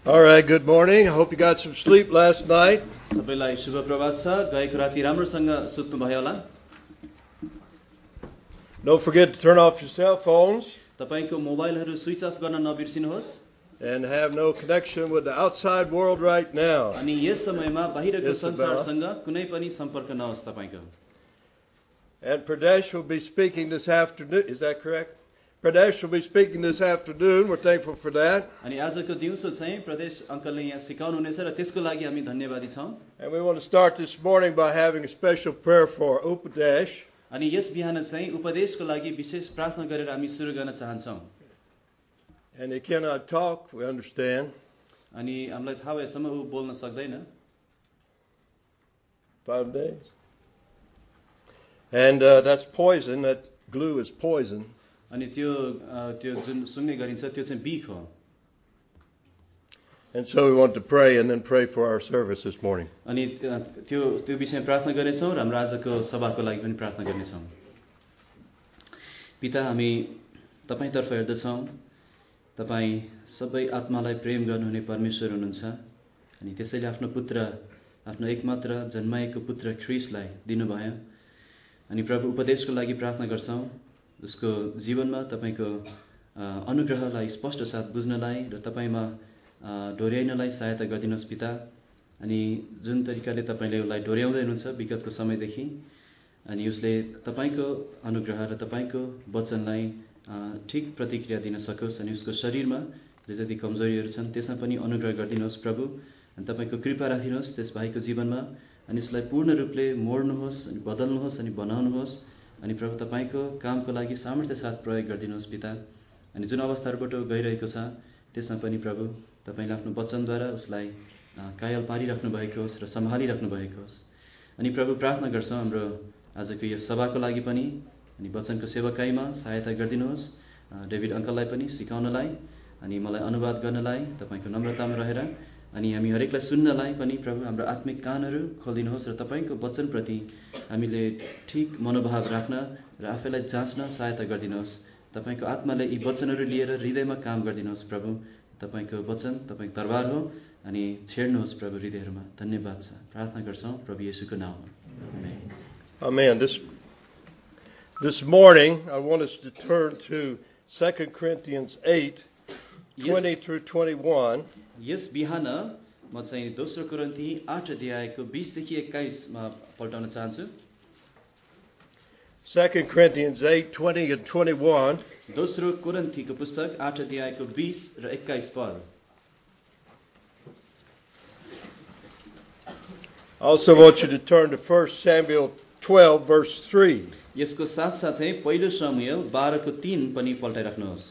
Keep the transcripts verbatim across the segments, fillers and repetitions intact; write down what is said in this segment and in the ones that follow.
All right, good morning. I hope you got some sleep last night. सबैलाई शुभ प्रभात छ। गएको राति राम्रोसँग सुत्नु भयो होला। Don't forget to turn off your cell phones तपाईको मोबाइलहरू स्विच अफ गर्न नबिर्सिनुहोस् and have no connection with the outside world right now. अनि यस समयमा बाहिरको Yes, संसारसँग कुनै पनि सम्पर्क नहोस् तपाईको। And Pradesh will be speaking this afternoon. Is that correct? Pradesh will be speaking this afternoon. We're thankful for that. अनि आजको दिउँसो चाहिँ प्रदेश अङ्कलले यहाँ सिकाउनु हुनेछ र त्यसको लागि हामी धन्यवादी छौं। And we want to start this morning by having a special prayer for Upadesh. अनि यस बिहान चाहिँ उपदेशको लागि विशेष प्रार्थना गरेर हामी सुरु गर्न चाहन्छौं। And he cannot talk, we understand. अनि हामीलाई थाहा भएसम्म उ बोल्न सक्दैन। Five days. And uh, that's poison. That glue is poison. अनि त्यो त्यो जुन सुन्ने गरिन्छ त्यो चाहिँ बिख हो। And so we want to pray and then pray for our service this morning. अनि त्यो त्यो विषयमा प्रार्थना गर्नेछौं र हाम्रो आजको सभाको लागि पनि प्रार्थना गर्नेछौं। पिता, हामी तपाईतर्फ हेर्दछौं। तपाई सबै आत्मालाई प्रेम गर्नुहुने परमेश्वर हुनुहुन्छ अनि त्यसैले आफ्नो पुत्र, आफ्नो एकमात्र जन्माएको पुत्र ख्रीष्टलाई दिनुभयो। अनि प्रभु, उपदेशको लागि प्रार्थना गर्छौं। उसको जीवनमा तपाईको अनुग्रहलाई स्पष्ट साथ बुझ्नलाई र तपाईमा डोर्याइनलाई सहायता गरिदिनुहोस् पिता। अनि जुन तरिकाले तपाईले उसलाई डोर्याउँदै हुनुहुन्छ विगतको समयदेखि, अनि उसले तपाईको अनुग्रह र तपाईको वचनलाई ठीक प्रतिक्रिया दिन सकोस् अनि उसको शरीरमा जे जति कमजोरीहरू छन् त्यसमा पनि अनुग्रह गरिदिनुहोस् प्रभु। अनि तपाईको कृपा राखिदिनुहोस् त्यस भाइको जीवनमा अनि उसलाई पूर्ण रूपले मोड्नुहोस् अनि बदल्नुहोस् अनि बनाउनुहोस्। अनि प्रभु, तपाईको कामको लागि सामर्थ्य साथ प्रयोग गरिदिनुहोस् पिता। अनि जुन अवस्थाहरूबाट गइरहेको छ त्यसमा पनि प्रभु तपाईले आफ्नो वचनद्वारा उसलाई कायल पारिराख्नु भएको होस् र सम्हालिराख्नु भएको होस्। अनि प्रभु, प्रार्थना गर्छौं हाम्रो आजको यो सभाको लागि पनि अनि वचनको सेवकाईमा सहायता गरिदिनुहोस्। डेभिड अङ्कललाई पनि सिकाउनलाई अनि मलाई अनुवाद गर्नलाई तपाईको नम्रतामा रहेर अनि हामी हरेकलाई सुन्नलाई पनि प्रभु हाम्रो आत्मिक कानहरू खोलिदिनुहोस् र तपाईको वचनप्रति हामीले ठीक मनोभाव राख्न र आफैलाई जाँच्न सहायता गरिदिनुहोस्। तपाईको आत्माले यी वचनहरू लिएर हृदयमा काम गरिदिनुहोस् प्रभु। तपाईको वचन तपाईको दरबार हो अनि छेड्नुहोस् प्रभु हृदयहरूमा। धन्यवाद छ। प्रार्थना गर्छौं प्रभु येशूको नाममा। Amen. Amen. This This morning I want us to turn to Second Corinthians eight, twenty through twenty-one. यस बिहान म चाहिँ दोस्रो कोरिन्थी आठ अध्यायको बीस देखि एक्काइस मा पल्टाउन चाहन्छु। Second Corinthians eight, twenty and twenty-one. दोस्रो कोरिन्थीको पुस्तक आठ अध्यायको बीस र एक्काइस पद। I also want you to turn to First Samuel twelve, verse three. यसको साथसाथै पहिलो शमूएल बाह्र को तीन पनि पल्टाइराख्नुहोस्।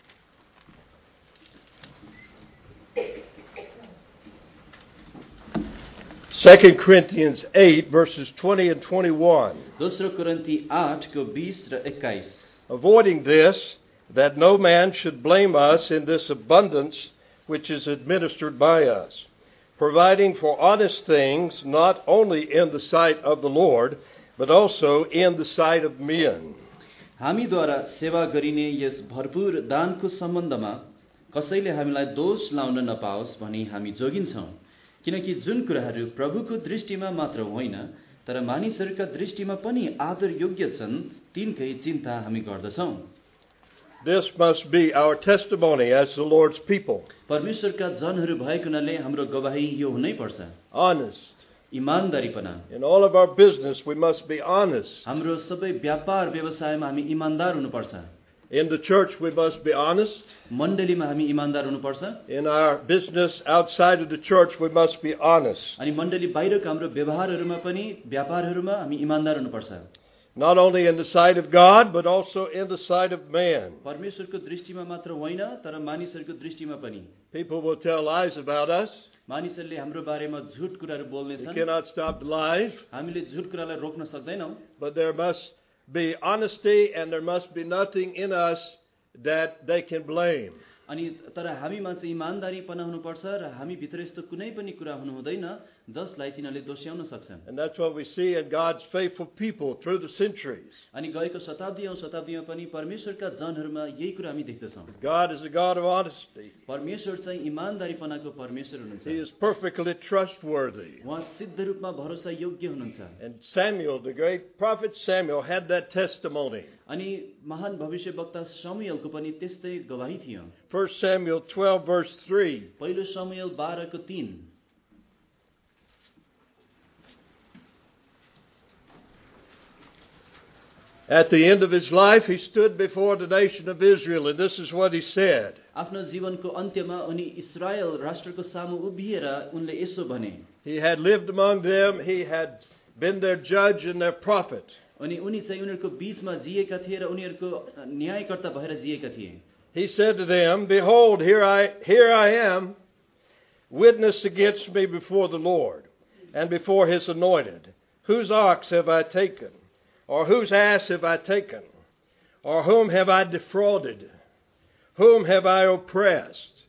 Second Corinthians eight, verses twenty and twenty-one. दोस्रो कोरिन्थी आठ को बीस र एक्काइस। Avoiding this, that no man should blame us in this abundance which is administered by us, providing for honest things not only in the sight of the Lord, but also in the sight of men. हामीद्वारा सेवा गरिने yes भरपूर दानको सम्बन्धमा कसैले हामीलाई दोष लाउन नपाओस् भनी हामी जोगिन्छौं। किनकि जुन कुराहरू प्रभुको दृष्टिमा मात्र होइन तर मानिसहरूका दृष्टिमा पनि आदर योग्य छन् तिनकै चिन्ता हामी गर्दछौं। This must be our testimony as the Lord's people. परमेश्वरका जनहरू भएको हुनाले हाम्रो गवाही यो हुनै पर्छ। Honest. ईमानदारीपना। In all of our business we must be honest. हाम्रो सबै व्यापार व्यवसायमा हामी ईमानदार हुनुपर्छ। In the church we must be honest. मण्डलीमा हामी ईमानदार हुनुपर्छ। In our business outside of the church we must be honest. अनि मण्डली बाहिरको हाम्रो व्यवहारहरूमा पनि व्यापारहरूमा हामी ईमानदार हुनुपर्छ। Not only in the sight of God but also in the sight of man. परमेश्वरको दृष्टिमा मात्र होइन तर मानिसहरूको दृष्टिमा पनि। People will tell lies about us. मानिसहरूले हाम्रो बारेमा झुट कुराहरू बोल्नेछन्। We cannot stop the lies. हामीले झुट कुरालाई रोक्न सक्दैनौं। But there must be honesty and there must be nothing in us that they can blame. अनि तर हामीमा चाहिँ इमानदारीपना हुनुपर्छ र हामी भित्र यस्तो कुनै पनि कुरा हुनु हुँदैन जसलाई तिनीहरूले दोष्याउन सक्छन्। And that's what we see in God's faithful people through the centuries. अनि गएको शताब्दीऔं शताब्दीमा पनि परमेश्वरका जनहरूमा यही कुरा हामी देख्दछौँ। God is a God of honesty. परमेश्वर चाहिँ इमानदारीपनाको परमेश्वर हुनुहुन्छ। He is perfectly trustworthy. उहाँ सिद्ध रूपमा भरोसा योग्य हुनुहुन्छ। And Samuel, the great prophet Samuel, had that testimony. अनि महान भविष्यवक्ता शमूएलको पनि त्यस्तै गवाही थियो। First Samuel twelve verse three. पहिलो शमूएल बाह्र को तीन। At the end of his life, he stood before the nation of Israel, and this is what he said. आफ्नो जीवनको अन्त्यमा उनी इस्रायल राष्ट्रको सामु उभिएर उनले यसो भने। He had lived among them, he had been their judge and their prophet. अनि उनी चाहिँ उनीहरूको बीचमा जिएका थिए र उनीहरूको न्यायकर्ता भएर जिएका थिए। He said to them, "Behold, here I here I am, witness against me before the Lord, and before his anointed. Whose ox have I taken? Or whose ass have I taken? Or whom have I defrauded? Whom have I oppressed?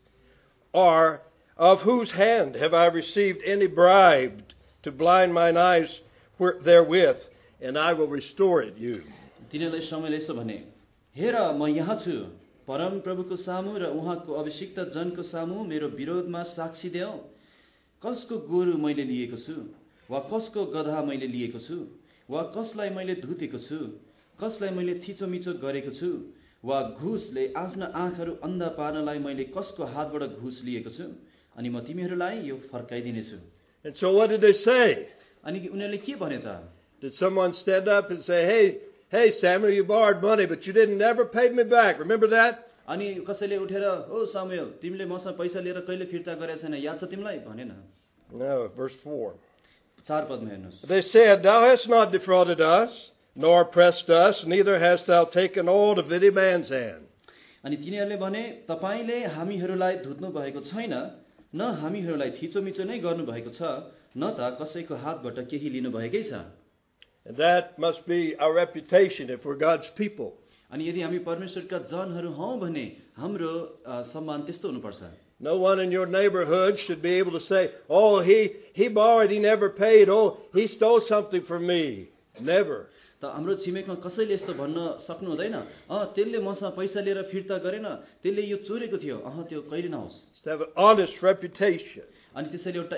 Or of whose hand have I received any bribe to blind mine eyes therewith? And I will restore it you." तिनीहरूले शमूएलले यसो भने, हेर म यहाँ छु, परम प्रभुको सामु र उहाँको अभिषिक्त जनको सामु मेरो विरोधमा साक्षी देऊ। कसको गोरु मैले लिएको छु, वा कसको गधा मैले लिएको छु, वा कसलाई मैले धुतेको छु, कसलाई मैले थिचोमिचो गरेको छु, वा घुसले आफ्ना आँखाहरू अन्धा पार्नलाई मैले कसको हातबाट घुस लिएको छु, अनि म तिमीहरूलाई यो फर्काइदिनेछु। And so what did they say? अनि उनीहरूले के भने त? Did someone stand up and say, "Hey, hey Samuel, you borrowed money, but you didn't never pay me back. Remember that?" अनि कसैले उठेर, "ओ सामुएल, तिमीले मसँग पैसा लिएर कहिले फिर्ता गरेको छैन, याद छ तिमीलाई?" भनेन। No, verse four. चार पदमा हेर्नुस्। They said, "Thou hast not defrauded us, nor oppressed us, neither hast thou taken hold of any man's hand." अनि तिनीहरूले भने, तपाईले हामीहरूलाई धुत्नु भएको छैन, न हामीहरूलाई थिचोमिचो नै गर्नु भएको छ, न त कसैको हातबाट केही लिनु भएकै छ। And that must be our reputation if we're God's people. अनि यदि हामी परमेश्वरका जनहरू हौं भने हाम्रो सम्मान त्यस्तो हुनुपर्छ। No one in your neighborhood should be able to say, "Oh, he he borrowed, he never paid. Oh, he stole something from me." Never. त हाम्रो छिमेकमा कसैले यस्तो भन्न सक्नु हुँदैन, अ त्यसले मसँग पैसा लिएर फिर्ता गरेन, त्यसले यो चोरेको थियो, अह त्यो कहिले नहोस्। To have an honest reputation. अनि त्यसैले एउटा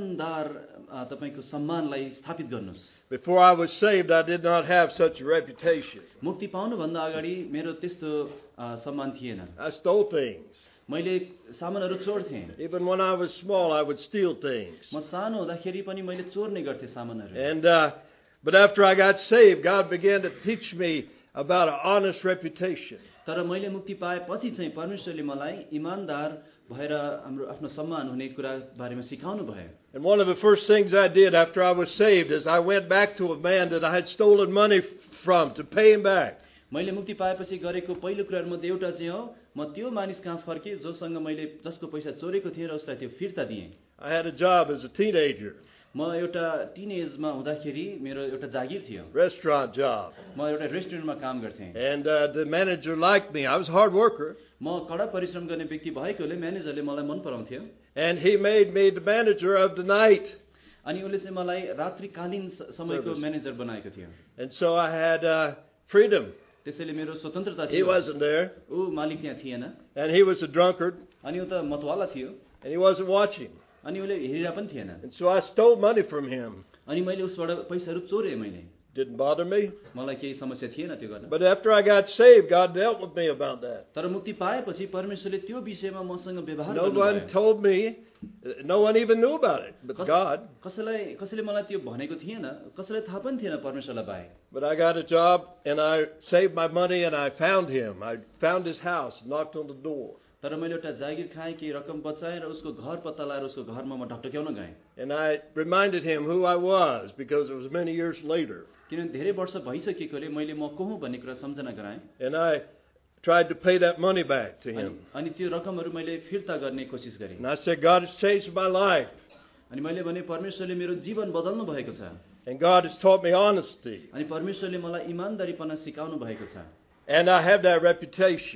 इमानदार तपाईको सम्मानलाई स्थापित गर्नुस्। Before I was saved, I did not have such a reputation. मुक्ति पाउनु भन्दा अगाडि मेरो त्यस्तो सम्मान थिएन। I stole things. मैले सामानहरू चोर्थे। Even when I was small, I would steal things. म सानो हुँदाखेरि पनि मैले चोर्ने गर्थे सामानहरू। And uh, but after I got saved, God began to teach me about an honest reputation. तर मैले मुक्ति पाएपछि चाहिँ परमेश्वरले मलाई इमानदार भएर हाम्रो आफ्नो सम्मान हुने कुरा बारेमा सिकाउनु भयो। And one of the first things I did after I was saved is I went back to a man that I had stolen money from to pay him back. मैले मुक्ति पाएपछि गरेको पहिलो कुराहरुमध्ये एउटा चाहिँ हो म त्यो मानिस कहाँ फर्के जोसँग मैले जसको पैसा चोरेको थिएँ र उसलाई त्यो फिर्ता दिएँ। I had a job as a teenager. म एउटा टिनेजमा हुँदाखेरि मेरो एउटा जागिर थियो। Restaurant job. म एउटा रेस्टुरेन्टमा काम गर्थेँ। And uh, the manager liked me. I was a hard worker. म कडा परिश्रम गर्ने व्यक्ति भएकोले म्यानेजरले मलाई मन पराउँथ्यो। And he made me the manager of the night. अनि उले चाहिँ मलाई रात्रिकालीन समयको म्यानेजर बनाएको थियो। And so I had uh, freedom. त्यसैले मेरो स्वतन्त्रता थियो। He wasn't there. ऊ मालिक त्यहाँ थिएन। And he was a drunkard. अनि ऊ त मतवाला थियो। And he wasn't watching. अनि उले हेरिरा पनि थिएन। And so I stole money from him. अनि मैले उसबाट पैसाहरू चोरे मैले। Didn't bother me. मलाई केही समस्या थिएन त्यो गर्न। But after I got saved, God dealt with me about that. तर मुक्ति पाएपछि परमेश्वरले त्यो विषयमा मसँग व्यवहार No गर्नुभयो। one told me, no one even knew about it, but God. कसैलाई कसैले मलाई त्यो भनेको थिएन, कसैलाई थाहा पनि थिएन परमेश्वरलाई बाहेक। But I got a job and I saved my money and I found him. I found his house, knocked on the door. तर मैले एउटा जागिर खाएँ कि रकम बचाएँ र उसको घर पत्ता लगाएर उसको घरमा म ढकढक्याउन गएँ। And I reminded him who I was because it was many years later. किनभने धेरै वर्ष भइसकेकोले मैले म को हुँ भन्ने कुरा सम्झना गराएँ। And I tried to pay that money back to him. अनि त्यो रकमहरू मैले फिर्ता गर्ने कोसिस गरेँ। And I said, God has changed my life. अनि मैले भने परमेश्वरले मेरो जीवन बदल्नु भएको छ। And God has taught me honesty. अनि परमेश्वरले मलाई इमानदारीपना सिकाउनु भएको छ। And I have that reputation.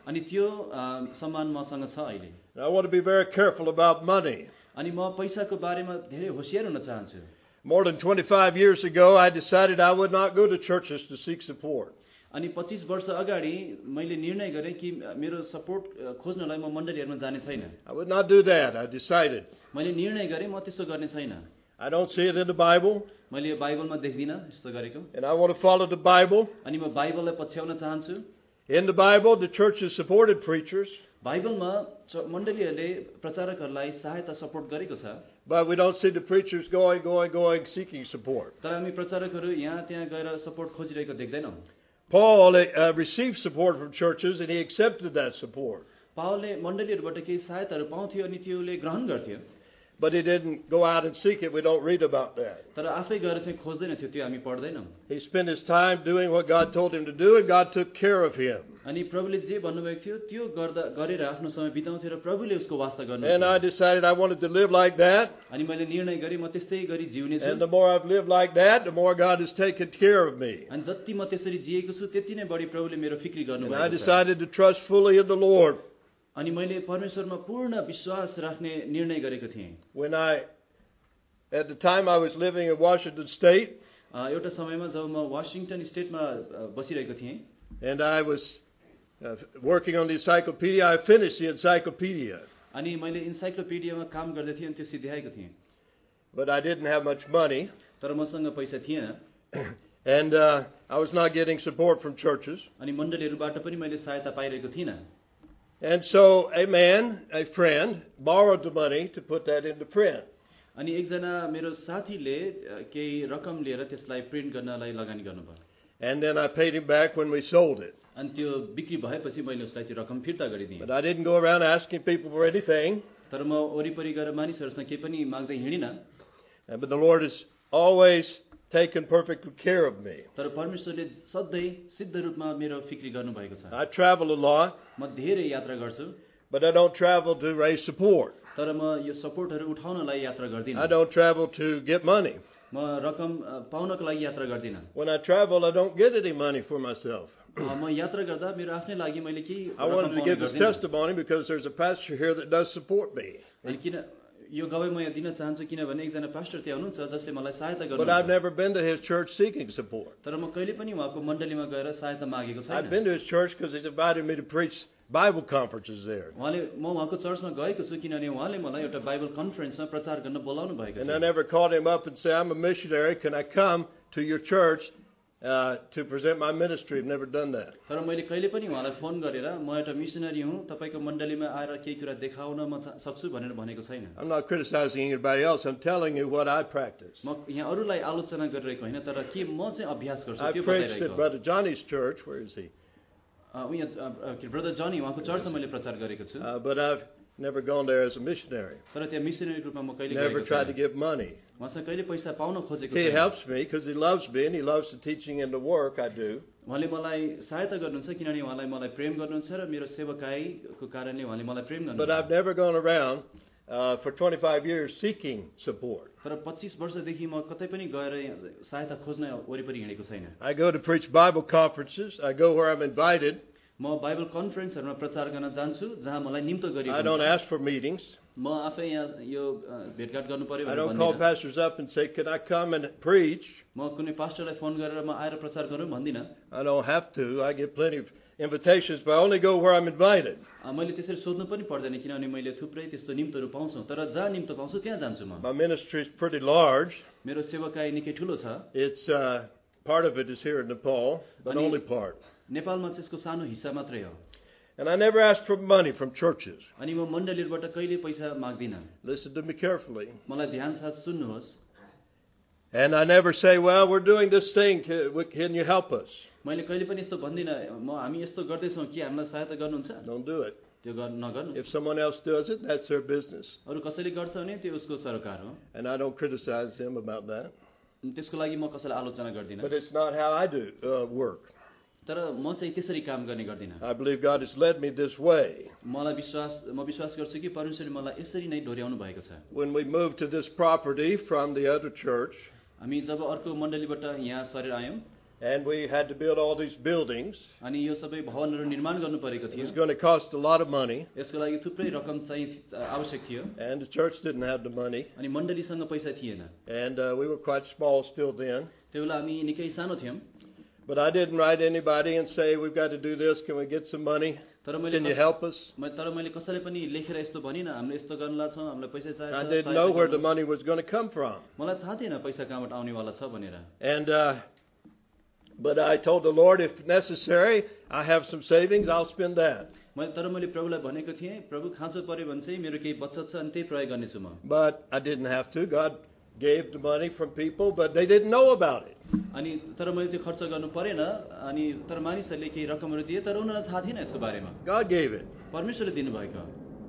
अनि त्यो अ, सम्मान मसँग छ अहिले। And I want to be very careful about money. अनि म पैसाको बारेमा धेरै होशियार हुन चाहन्छु। More than twenty-five years ago, I decided I would not go to churches to seek support. अनि पच्चीस वर्ष अगाडि मैले निर्णय गरेँ कि मेरो सपोर्ट खोज्नलाई म मण्डलीहरुमा जाने छैन। I would not do that. I decided. मैले निर्णय गरेँ म त्यसो गर्ने छैन। I don't see it in the Bible. मैले यो बाइबलमा देख्दिनँ यस्तो गरेको। And I want to follow the Bible. अनि म बाइबललाई पछ्याउन चाहन्छु। In the Bible, the churches supported preachers. बाइबलमा मण्डलीहरूले प्रचारकहरूलाई सहायता सपोर्ट गरेको छ। But we don't see the preachers going, going, going, seeking support. तर हामी प्रचारकहरू यहाँ त्यहाँ गएर सपोर्ट खोजिरहेको देख्दैनौँ। Paul uh, received support from churches and he accepted that support. पावलले मण्डलीहरूबाट केही सहायताहरू पाउँथ्यो अनि त्योले ग्रहण गर्थ्यो। But he didn't go out and seek it. We don't read about that. तर आफै गएर चाहिँ खोज्दैन थियो, त्यो हामी पढ्दैनौँ। He spent his time doing what God told him to do, and God took care of him. अनि प्रभुले जे भन्नुभएको थियो त्यो गर्दा गरेर आफ्नो समय बिताउँथ्यो र प्रभुले उसको वास्ता गर्नु। And I decided I wanted to live like that. अनि मैले निर्णय गरेँ म त्यस्तै गरी जिउने छु। And the more I've lived like that, the more God has taken care of me. अनि जति म त्यसरी जिएको छु त्यति नै बढी प्रभुले मेरो फिक्री And I गर्नुभएको छ। decided to trust fully in the Lord. अनि मैले परमेश्वरमा पूर्ण विश्वास राख्ने निर्णय गरेको थिएँ। When I, at the time I was living in Washington State, एउटा समयमा जब म वाशिंगटन स्टेटमा बसिरहेको थिएँ and I was uh, working on the encyclopedia, I finished the encyclopedia. अनि मैले इन्साइक्लोपिडियामा काम गर्दै थिएँ अनि त्यो सिद्ध्याएको थिएँ। But I didn't have much money. तर मसँग पैसा थिएन। And uh, I was not getting support from churches. अनि मण्डलीहरूबाट पनि मैले सहायता पाइरहेको थिइनँ। And so a man, a friend, borrowed the money to put that into print. अनि एकजना मेरो साथीले केही रकम लिएर त्यसलाई प्रिन्ट गर्नलाई लगानी गर्नुभयो। And then I paid him back when we sold it. अनि त्यो बिक्री भएपछि मैले उसलाई त्यो रकम फिर्ता गरिदिएँ। But I didn't go around asking people for anything. तर म वरिपरि गएर मानिसहरूसँग केही पनि माग्दै हिँडिनँ। But the Lord has always taken perfect care of me. तर परमेश्वरले सधैँ सिद्ध रूपमा मेरो फिक्री गर्नुभएको छ। I travel a lot. म धेरै यात्रा गर्छु। But I don't travel to raise support. तर म यो सपोर्टहरू उठाउनलाई यात्रा गर्दिनँ। I don't travel to get money. म रकम पाउनको लागि यात्रा गर्दिनँ। When I travel, I don't get any money for myself. म यात्रा गर्दा मेरो आफ्नै लागि मैले केही I wanted to give this testimony because there's a pastor here that does support me. अनि किन यो गवाई म यहाँ दिन चाहन्छु किनभने एकजना पास्टर त्यहाँ हुनुहुन्छ जसले मलाई सहायता But I've गर्नुहुन्छ। never been to his church seeking support. तर म कहिले पनि उहाँको मण्डलीमा गएर सहायता मागेको I've छैन। been to his church because he's invited me to preach Bible conferences there. उहाँले म उहाँको चर्चमा गएको छु किनभने उहाँले मलाई एउटा बाइबल कन्फरेन्समा प्रचार गर्न बोलाउनु भएको And I थियो। never called him up and said, I'm a missionary. Can I come to your church uh, to present my ministry? I've never done that. तर मैले कहिले पनि उहाँलाई फोन गरेर म एउटा मिसनरी हुँ तपाईको मण्डलीमा आएर केही कुरा देखाउन म चा- सक्छु भनेर भनेको छैन। I'm not criticizing anybody else. I'm telling you what I practice. म यहाँ अरूलाई आलोचना गरिरहेको होइन तर के म चाहिँ अभ्यास गर्छु I त्यो preached at बताइरहेको। Brother Johnny's church. Where is he? अ, उहाँ ब्रदर जनी उहाँको चर्चमा मैले प्रचार गरेको छु। Uh, but I've never gone there as a missionary. तर त्यहाँ मिसनरी रूपमा म कहिले Never गएको tried to छैन। give money. उहाँसँग कहिले पैसा पाउन खोजेको He छैन। helps me because he loves me and he loves the teaching and the work I do. उहाँले मलाई सहायता गर्नुहुन्छ किनभने उहाँलाई मलाई प्रेम गर्नुहुन्छ र मेरो सेवकाईको कारणले उहाँले मलाई प्रेम But I've गर्नुहुन्छ। never gone around uh, for twenty-five years seeking support. तर पच्चीस वर्षदेखि म कतै पनि गएर सहायता खोज्न वरिपरि हिँडेको छैन। I go to preach Bible conferences. I go where I'm invited. म बाइबल कन्फरेन्सहरूमा प्रचार गर्न जान्छु जहाँ मलाई निम्तो गरिएको I don't हुन्छ। ask for meetings. म आफै यहाँ यो अ, भेटघाट गर्नु पर्यो I भनेर don't call भन्दिनँ। pastors up and say, can I come and preach? म कुनै पास्टरलाई फोन गरेर म आएर प्रचार गरौँ भन्दिनँ। I don't have to. I get plenty of invitations, but I only go where I'm invited. अ, मैले त्यसरी सोध्नु पनि पर्दैन किनभने मैले थुप्रै त्यस्तो निम्तोहरू पाउँछु तर जहाँ निम्तो पाउँछु त्यहाँ जान्छु म। My ministry is pretty large. मेरो सेवकाई निकै ठुलो छ। It's uh, part of it is here in Nepal, but Ani- only part. नेपालमा चाहिँ यसको सानो हिस्सा मात्रै हो। And I never ask for money from churches. अनि म मण्डलीबाट कहिले पैसा माग्दिनँ। Listen to me carefully. मलाई ध्यान साथ सुन्नुहोस्। And I never say, well, we're doing this thing. Can can you help us? मैले कहिले पनि यस्तो भन्दिनँ म हामी यस्तो गर्दैछौँ के हामीलाई सहायता गर्नुहुन्छ Don't do it. त्यो गर् नगर्नुहोस्। If someone else does it, that's their business. अरू कसैले गर्छ भने त्यो उसको सरोकार हो। And I don't criticize them about that. त्यसको लागि म कसैलाई आलोचना गर्दिनँ। But it's not how I do uh, work. तर म चाहिँ त्यसरी काम गर्ने गर्दिनँ। I believe God has led me this way. मलाई विश्वास म विश्वास गर्छु कि परमेश्वरले मलाई यसरी नै डोर्याउनु भएको छ। When we moved to this property from the other church, हामी जब अर्को मण्डलीबाट यहाँ सरेर आयौँ And we had to build all these buildings. अनि यो सबै भवनहरू निर्माण गर्नु परेको It थियो was going to cost a lot of money. यसको लागि थुप्रै रकम चाहिँ आवश्यक थियो And the church didn't have the money. अनि मण्डलीसँग पैसा थिएन And uh, we were quite small still then. त्यो बेला हामी निकै सानो थियौँ But I didn't write anybody and say, we've got to do this. Can we get some money? तर मैले Can you help us? तर मैले कसैले पनि लेखेर यस्तो भनिन हामीले यस्तो गर्नुला छौँ हामीलाई पैसा चाहिन्छ I didn't know where the money was going to come from. मलाई थाहा थिएन पैसा कहाँबाट आउनेवाला छ भनेर And uh, but I told the Lord, if necessary, I have some savings, I'll spend that. मैले तर मैले प्रभुलाई भनेको थिएँ प्रभु खाँचो पर्यो भने चाहिँ मेरो केही बचत छ अनि त्यही प्रयोग गर्नेछु म But I didn't have to. God gave the money from people, but they didn't know about it. अनि तर मैले त्यो खर्च गर्नु परेन अनि तर मानिसहरूले केही रकमहरू दिए तर उनीहरूलाई थाहा थिएन यसको बारेमा God gave it. परमेश्वरले दिनुभएको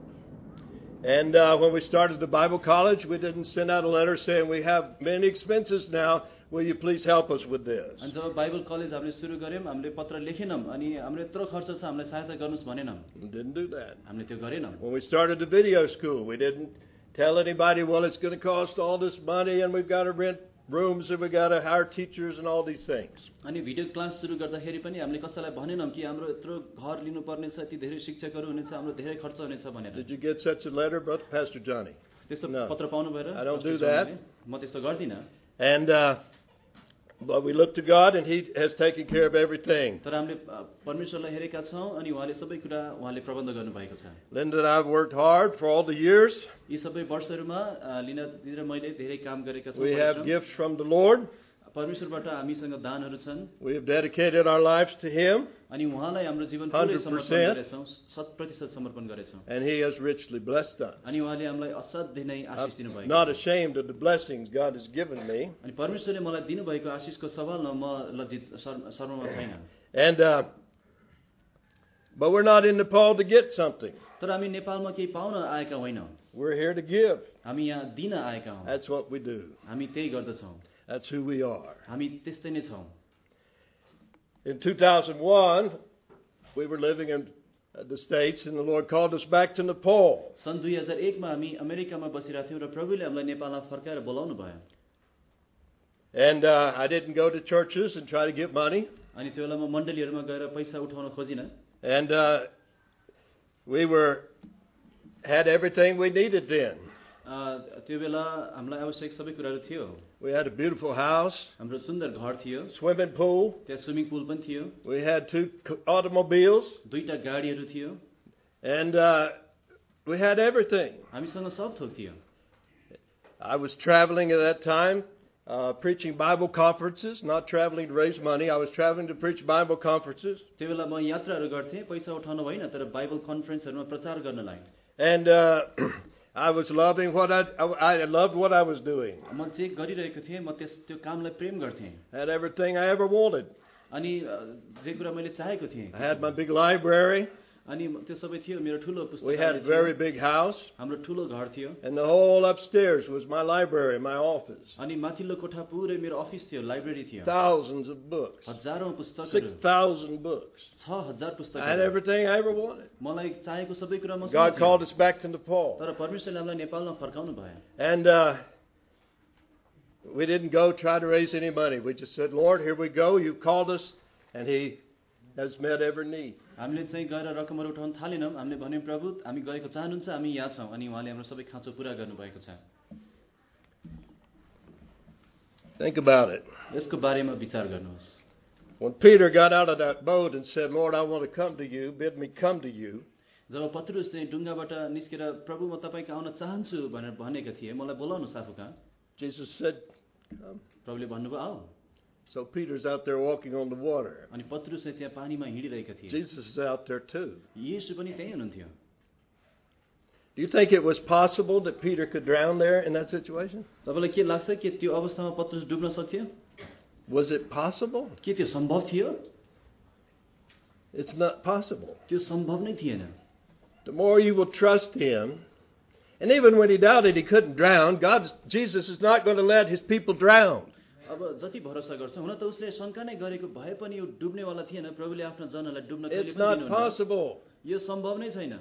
And uh, when we started the Bible college, we didn't send out a letter saying, we have many expenses now. Will you please help us with this? अनि जब बाइबल कलेज हामीले सुरु गर्यौँ हामीले पत्र लेखेनौँ अनि हाम्रो यत्रो खर्च छ हामीलाई सहायता गर्नुहोस् भनेनौँ We didn't do that. हामीले त्यो गरेनौँ When we started the video school, we didn't tell anybody, well, it's going to cost all this money and we've got to rent rooms and we've got to hire teachers and all these things. अनि video class सुरु गर्दाखेरि पनि हामीले कसैलाई भनेनौँ कि हाम्रो यत्रो घर लिनुपर्ने छ यति धेरै शिक्षकहरू हुनेछ हाम्रो धेरै खर्च हुनेछ भनेर Did you get such a letter, Brother Pastor Johnny? त्यस्तो No. पत्र पाउनु भएर I don't do that. म त्यस्तो गर्दिनँ And uh, but we look to God and He has taken care of everything. तर हामीले परमेश्वरलाई हेरेका छौँ अनि उहाँले सबै कुरा उहाँले प्रबन्ध गर्नुभएको छ Linda and I have worked hard for all the years. यी सबै वर्षहरूमा लिन दिएर मैले धेरै काम गरेका छौँ We have परिश्रम। gifts from the Lord. परमेश्वरबाट हामीसँग दानहरू छन् We have dedicated our lives to Him, अनि उहाँलाई हाम्रो जीवन one पुरै hundred समर्पण percent. गरेछौँ शत प्रतिशत समर्पण गरेछौँ and He has richly blessed us. अनि उहाँले हामीलाई असाध्यै नै आशिष I'm दिनुभएको not ashamed of the blessings God has given me. अनि परमेश्वरले मलाई दिनुभएको आशिषको सवालमा म लज्जित शर्म- शर्ममा छैन And uh, but we're not in Nepal to get something. तर हामी नेपालमा केही पाउन आएका होइनौँ We're here to give. हामी यहाँ दिन आएका हौँ That's what we do. हामी त्यही गर्दछौँ That's who we are. हामी त्यस्तै नै छौँ In two thousand one, we were living in the States, and the Lord called us back to Nepal. सन् दुई हजार एकमा हामी अमेरिकामा बसिरहेको थियौँ र प्रभुले हामीलाई नेपालमा फर्काएर बोलाउनु भयो And uh, I didn't go to churches and try to get money. अनि त्यो बेला म मण्डलीहरूमा गएर पैसा उठाउन खोजिनँ And uh, we were had everything we needed then. अ, त्यो बेला हामीलाई आवश्यक सबै कुराहरू थियो We had a beautiful house, हाम्रो सुन्दर घर थियो swimming pool. त्यहाँ स्विमिङ पुल पनि थियो We had two c- automobiles, दुईटा गाडीहरू थियो and uh, we had everything. हामीसँग सब थोक थियो I was traveling at that time, uh, preaching Bible conferences, not traveling to raise money. I was traveling to preach Bible conferences. त्यो बेला म यात्राहरू गर्थेँ पैसा उठाउन होइन तर बाइबल कन्फरेन्सहरूमा प्रचार गर्नलाई And uh, I was loving what I, I, I loved what I was doing. म जे गरिरहेको थिएँ म त्यस त्यो कामलाई प्रेम गर्थेँ Had everything I ever wanted. अनि अ, जे कुरा मैले चाहेको थिएँ I had my big library. अनि त्यो सबै थियो मेरो ठुलो We had a पुस्तकालय very थियो big house. हाम्रो ठुलो घर थियो And the whole upstairs was my library, my office. अनि माथिल्लो कोठा पुरै मेरो अफिस थियो लाइब्रेरी थियो Thousands of books. हजारौं पुस्तकहरू Six thousand books. छ हजार I had पुस्तकहरू everything I ever wanted. मलाई चाहेको सबै कुरा मसँग God थियो called us back to Nepal. तर परमेश्वरले हामीलाई नेपालमा फर्काउनु भयो And uh, we didn't go try to raise any money. We just said, Lord, here we go. You called us. And He has met every need. हामीले चाहिँ गएर रकमहरू उठाउन थालेनौँ हामीले भन्यौँ प्रभु हामी गएको चाहनुहुन्छ हामी यहाँ छौँ अनि उहाँले हाम्रो सबै खाँचो पुरा गर्नुभएको छ Think about it. यसको बारेमा विचार गर्नुहोस् When Peter got out of that boat and said, Lord, I want to come to you, bid me come to you, जब पत्रुस चाहिँ डुङ्गाबाट निस्केर प्रभु म तपाईँको आउन चाहन्छु भनेर भनेका थिए मलाई बोलाउनुहोस् आफू कहाँ Jesus said, come. प्रभुले भन्नुभयो आऊ So Peter's out there walking on the water. अनि पत्रुस चाहिँ त्यहाँ पानीमा हिँडिरहेका थिए Jesus is out there too. येशू पनि त्यही हुनुहुन्थ्यो Do you think it was possible that Peter could drown there in that situation? तपाईँलाई के लाग्छ कि त्यो अवस्थामा पत्रुस डुब्न सक्थ्यो Was it possible? के त्यो सम्भव थियो It's not possible. त्यो सम्भव नै थिएन The more you will trust Him, and even when he doubted he couldn't drown, God, Jesus is not going to let His people drown. अब जति भरोसा गर्छ हुन त उसले शङ्का नै गरेको भए पनि यो डुब्नेवाला थिएन प्रभुले आफ्नो जनलाई डुब्न कहिले It's पनि not दिनुहुन्न possible. यो सम्भव नै छैन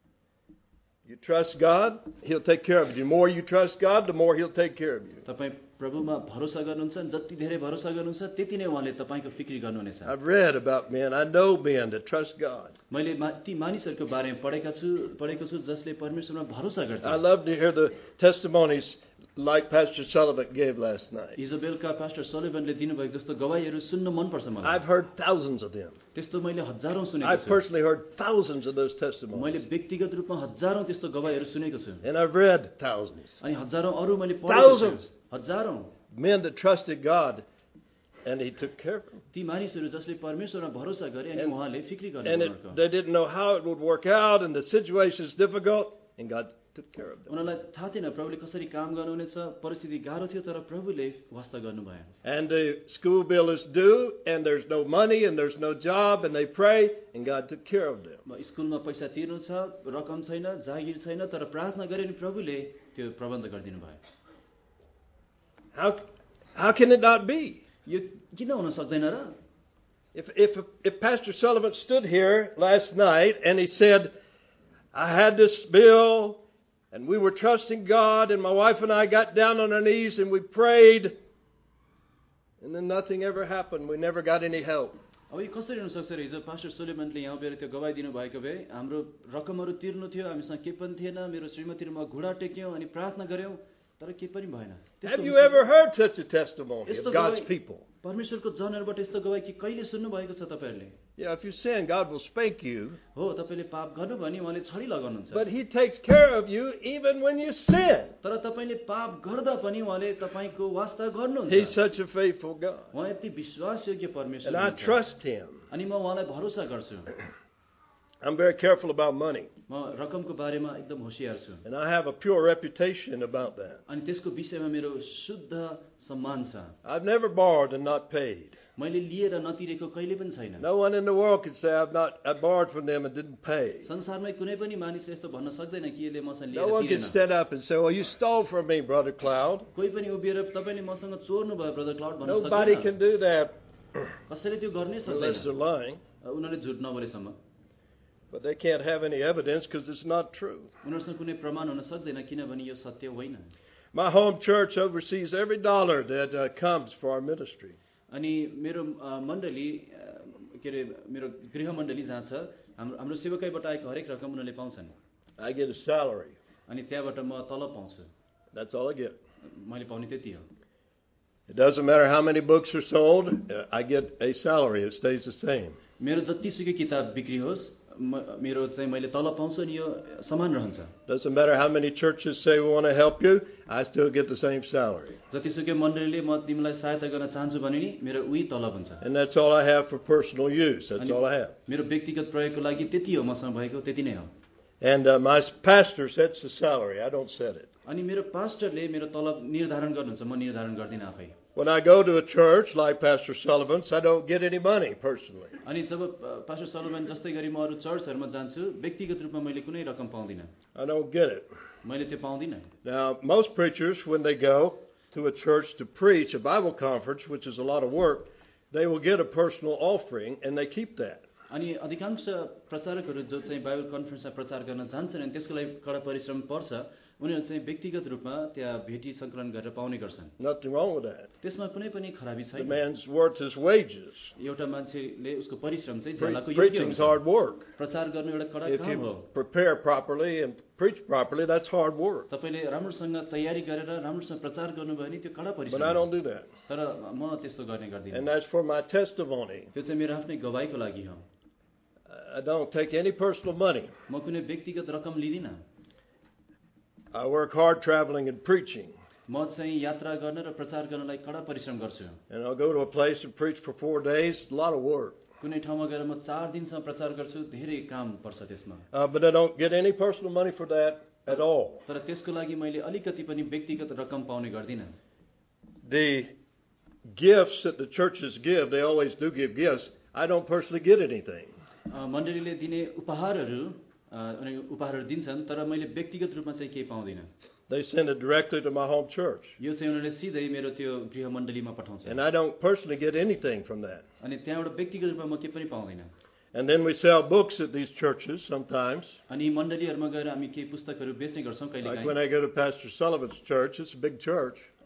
You trust God, He'll take care of you. The more you trust God, the more He'll take care of you. तपाईँ प्रभुमा भरोसा गर्नुहुन्छ, जति धेरै भरोसा गर्नुहुन्छ त्यति नै उहाँले तपाईँको फिक्री गर्नुहुनेछ। I've read about men, I know men that trust God. मैले ती मानिसहरूको बारेमा पढेका छु पढेको छु जसले परमेश्वरमा भरोसा गर्छन्। I love to hear the testimonies like Pastor Sullivan gave last night. हिजो बेलुका पास्टर सलिभनले दिनुभएको जस्तो गवाईहरू सुन्न मनपर्छ मलाई। I've heard thousands of them. त्यस्तो मैले हजारौं सुनेको I've छु। personally heard thousands of those मैले testimonies. व्यक्तिगत रूपमा हजारौं त्यस्तो गवाईहरू सुनेको छु। And I've read thousands. अनि हजारौं अरू मैले पढेको छु। Thousands. हजारौं Men that trusted God and He took care of them. ती मानिसहरू जसले परमेश्वरमा भरोसा गरे अनि And- उहाँले फिक्री गर्ने And उनीहरूको। it, they didn't know how it would work out and the situation is difficult and God took care of them. उनीहरूलाई थाहा थिएन प्रभुले कसरी काम गर्नुहुनेछ, परिस्थिति गाह्रो थियो तर प्रभुले वास्ता गर्नुभयो। And the school bill is due and there's no money and there's no job and they pray and God took care of them. म स्कुलमा पैसा तिर्नु छ, रकम छैन, जागिर छैन, तर प्रार्थना गरे नि प्रभुले त्यो प्रबन्ध गरिदिनु भयो। How, how can it not be? यो किन हुन सक्दैन र? If, if, if Pastor Sullivan stood here last night and he said, I had this bill and we were trusting God and my wife and I got down on our knees and we prayed and then nothing ever happened. We never got any help. अब यो कसरी हुन सक्छ र? हिजो pastor सोलेमनले यहाँ बेर त्यो गवाई दिनु भएको भए हाम्रो रकमहरू तिर्नु थियो, हामीसँग के पनि थिएन, मेरो श्रीमतीले म घुँडा टेक्यौं अनि प्रार्थना गर्यौं तर के पनि भएन। त्यस्तो Have हुन you सक्दैन। ever heard such a testimony यस्तो of God's गवाई people? परमेश्वरको जनहरूबाट यस्तो गवाई कि कहिले सुन्नु भएको छ तपाईहरुले? Yeah, if you sin, God will spank you. हो, तपाईले पाप गर्नु भने उहाँले छडी लगाउनुहुन्छ। But He takes care of you even when you sin. तर तपाईले पाप गर्दा पनि उहाँले तपाईको वास्ता गर्नुहुन्छ। He's such a faithful God. उहाँ यति विश्वासयोग्य परमेश्वर And I हुनुहुन्छ। trust Him. अनि म उहाँलाई भरोसा गर्छु। I'm very careful about money. म रकमको बारेमा एकदम होशियार छु। And I have a pure reputation about that. अनि त्यसको विषयमा मेरो शुद्ध सम्मान छ। I've never borrowed and not paid. मैले लिएर नतिरेको कहिले पनि छैन। No one in the world can say I've not I borrowed from them and didn't pay. संसारमै कुनै पनि मानिसले यस्तो भन्न सक्दैन कि यसले मसँग No लिएर one can तिरेन। stand up and say, well, you stole from me, Brother Cloud. कोही पनि उभिएर तपाईले मसँग चोर्नु भयो ब्रदर क्लाउड भन्न Nobody सक्दैन। can do that कसैले त्यो गर्नै unless they're सक्दैन। lying. उनीहरूले झुट नबोलेसम्म। But they can't have any evidence because it's not true. उनीहरूसँग कुनै प्रमाण हुन सक्दैन किनभने यो सत्य होइन। My home church oversees every dollar that uh, comes for our ministry. अनि मेरो अ, मण्डली अ, के अरे मेरो गृह मण्डली जहाँ छ हाम्रो हाम्रो सेवकाईबाट आएको हरेक रकम उनीहरूले पाउँछन्। I get a salary. अनि त्यहाँबाट म तलब पाउँछु। That's all I get. मैले पाउने त्यति हो। It doesn't matter how many books are sold. uh, I get a salary. It stays the same. मेरो जतिसुकै किताब बिक्री होस् म- मेरो चाहिँ मैले तलब पाउँछु अनि यो समान रहन्छ। Doesn't matter how many churches say we want to help you. I still get the same salary. जतिसुकै मण्डलीले म तिमीलाई सहायता गर्न चाहन्छु भने नि मेरो उही तलब हुन्छ। And that's all I have for personal use. That's अनि all I have. मेरो व्यक्तिगत प्रयोगको लागि त्यति हो मसँग भएको त्यति नै हो। And uh, my pastor sets the salary. I don't set it. अनि मेरो पास्टरले मेरो तलब निर्धारण गर्नुहुन्छ, म निर्धारण गर्दिन आफै। When I go to a church like Pastor Sullivan's, I don't get any money personally. अनि जब अ, पास्टर सलोमन जस्तै गरी म अरू चर्चहरूमा जान्छु व्यक्तिगत रूपमा मैले कुनै रकम पाउँदिन। I don't get it. मैले त्यो पाउँदिन। Now, most preachers, when they go to a church to preach a Bible conference, which is a lot of work, they will get a personal offering and they keep that. अनि अधिकांश प्रचारकहरू जो चाहिँ Bible कन्फरेन्समा प्रचार गर्न जान्छन् अनि त्यसको लागि कडा परिश्रम पर्छ उनीहरू चाहिँ व्यक्तिगत रूपमा त्यहाँ भेटी सङ्कलन गरेर पाउने गर्छन्। Nothing wrong with that. त्यसमा कुनै पनि खराबी The छैन। man's worth his wages. एउटा मान्छेले उसको परिश्रम चाहिँ Pre- झ्यालाको योग्य preaching's हुन्छ। hard work. प्रचार गर्नु एउटा कडा If काम हो। you prepare properly and preach properly, that's hard work. तपाईले राम्रोसँग तयारी गरेर राम्रोसँग प्रचार गर्नुभयो भने त्यो कडा But परिश्रम I हो। don't do that. तर म त्यस्तो गर्ने गर्दिनँ। And that's for my testimony. त्यो चाहिँ मेरो आफ्नै गवाईको लागि हो। I don't take any personal money. म कुनै व्यक्तिगत रकम लिदिनँ। I work hard traveling and preaching. म चाहिँ यात्रा गर्न र प्रचार गर्नलाई कडा परिश्रम गर्छु। And I'll go to a place and preach for four days. A lot of work. कुनै ठाउँमा गएर म चार दिनसम्म प्रचार गर्छु, धेरै काम पर्छ त्यसमा। Uh, but I don't get any personal money for that at all. तर त्यसको लागि मैले अलिकति पनि व्यक्तिगत रकम पाउने गर्दिनँ। The gifts that the churches give, they always do give gifts. I don't personally get anything. अ, मण्डलीले दिने उपहारहरू अ, अनि उपहारहरू दिन्छन् तर मैले व्यक्तिगत रूपमा चाहिँ केही पाउँदिनँ। They send it directly to my home church. यो चाहिँ उनीहरूले सिधै मेरो त्यो गृह मण्डलीमा पठाउँछ। And I don't personally get anything from that. अनि त्यहाँबाट व्यक्तिगत रूपमा म केही पनि पाउँदिनँ। And then we sell books at these churches sometimes. अनि मण्डलीहरूमा गएर हामी केही पुस्तकहरू बेच्ने गर्छौँ Like कहिलेकाहीँ। when I go to Pastor Sullivan's church, it's a big church.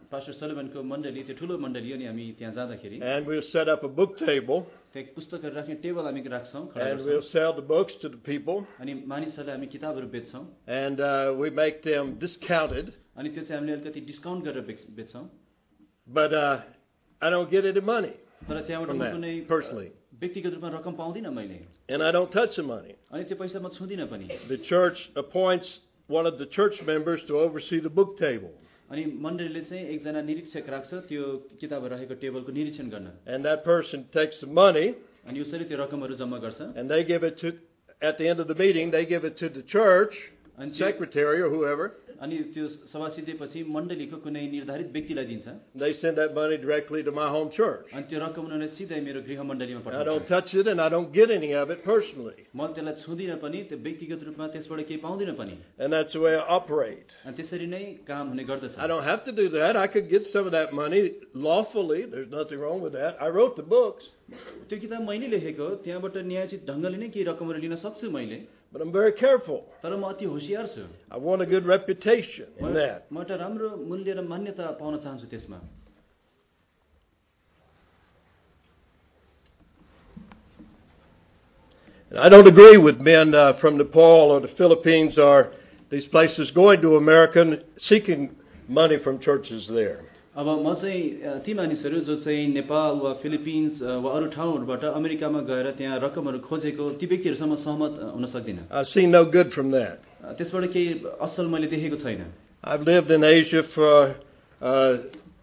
Pastor सलोमनको मण्डली त्यो ठुलो मण्डली अनि हामी त्यहाँ जाँदाखेरि and we'll set up a book table, त्यहाँ पुस्तकहरू राख्ने टेबल हामी राख्छौँ खडा and गर्छौँ we'll sell the books to the people, अनि मानिसहरूलाई हामी किताबहरू बेच्छौँ and uh, we make them discounted, अनि त्यो चाहिँ हामीले अलिकति डिस्काउन्ट गरेर बेच बेच्छौँ but uh, I don't get any money तर त्यहाँबाट from म that कुनै personally, व्यक्तिगत रूपमा रकम पाउँदिनँ मैले and I don't touch the money. अनि त्यो पैसा म छुँदिनँ पनि The church appoints one of the church members to oversee the book table, अनि मण्डलीले चाहिँ एकजना निरीक्षक राख्छ त्यो किताबहरू राखेको टेबलको निरीक्षण गर्न and that person takes the money, अनि उसरी त्यो रकमहरू जम्मा गर्छ and they give it to, at the end of the meeting, they give it to the church अनि त्यो secretary or whoever. अनि त्यो सभा सिद्धेपछि मण्डलीको कुनै निर्धारित व्यक्तिलाई दिन्छ They send that money directly to my home church. अनि त्यो रकम उनीहरूले सिधै मेरो गृह मण्डलीमा I don't पठाउँछ touch it, and I don't get any of it personally, म त्यसलाई छुँदिनँ पनि त्यो व्यक्तिगत रूपमा त्यसबाट केही पाउँदिनँ पनि and that's the way I operate. अनि त्यसरी नै काम हुने गर्दछ I don't have to do that. I could get some of that money lawfully. There's nothing wrong with that. I wrote the books, त्यो किताब मैले लेखेको त्यहाँबाट न्यायोचित ढङ्गले नै केही रकमहरू लिन सक्छु मैले but I'm very careful. तर म अति होसियार छु I want a good reputation म in that. म एउटा राम्रो मूल्य र मान्यता पाउन चाहन्छु त्यसमा And I don't agree with men uh, from Nepal or the Philippines or these places going to America and seeking money from churches there. अब म चाहिँ अ, ती मानिसहरू जो चाहिँ नेपाल वा फिलिपिन्स अ, वा अरू ठाउँहरूबाट अमेरिकामा गएर त्यहाँ रकमहरू खोजेको ती व्यक्तिहरूसँग सहमत अ, हुन सक्दिनँ I've seen no good from that. अ, त्यसबाट केही असल मैले देखेको छैन I've lived in Asia for uh,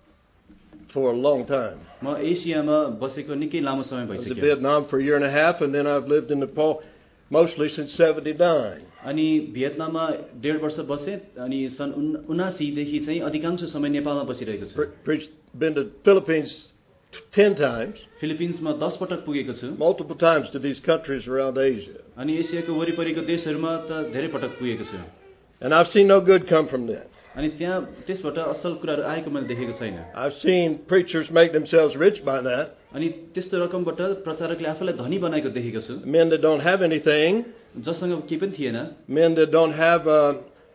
for a long time. म एसियामा बसेको निकै लामो समय I was in भइसक्यो Vietnam for a year and a half, and then I've lived in Nepal mostly since seventy-nine. अनि भियतनाममा डेढ वर्ष बसेँ अनि सन् उन उनासीदेखि चाहिँ अधिकांश समय नेपालमा बसिरहेको छु Pre- preached, been to Philippines t- ten times, फिलिपिन्समा दस पटक पुगेको छु multiple times to these countries around Asia. अनि एसियाको वरिपरिको देशहरूमा त धेरै पटक पुगेको छु And I've seen no good come from that. अनि त्यहाँ त्यसबाट असल कुराहरू आएको मैले देखेको छैन I've seen preachers make themselves rich by that. अनि त्यस्तो रकमबाट प्रचारकले आफूलाई धनी बनाएको देखेको छु Men that don't have anything, जससँग केही पनि थिएन men that don't have uh,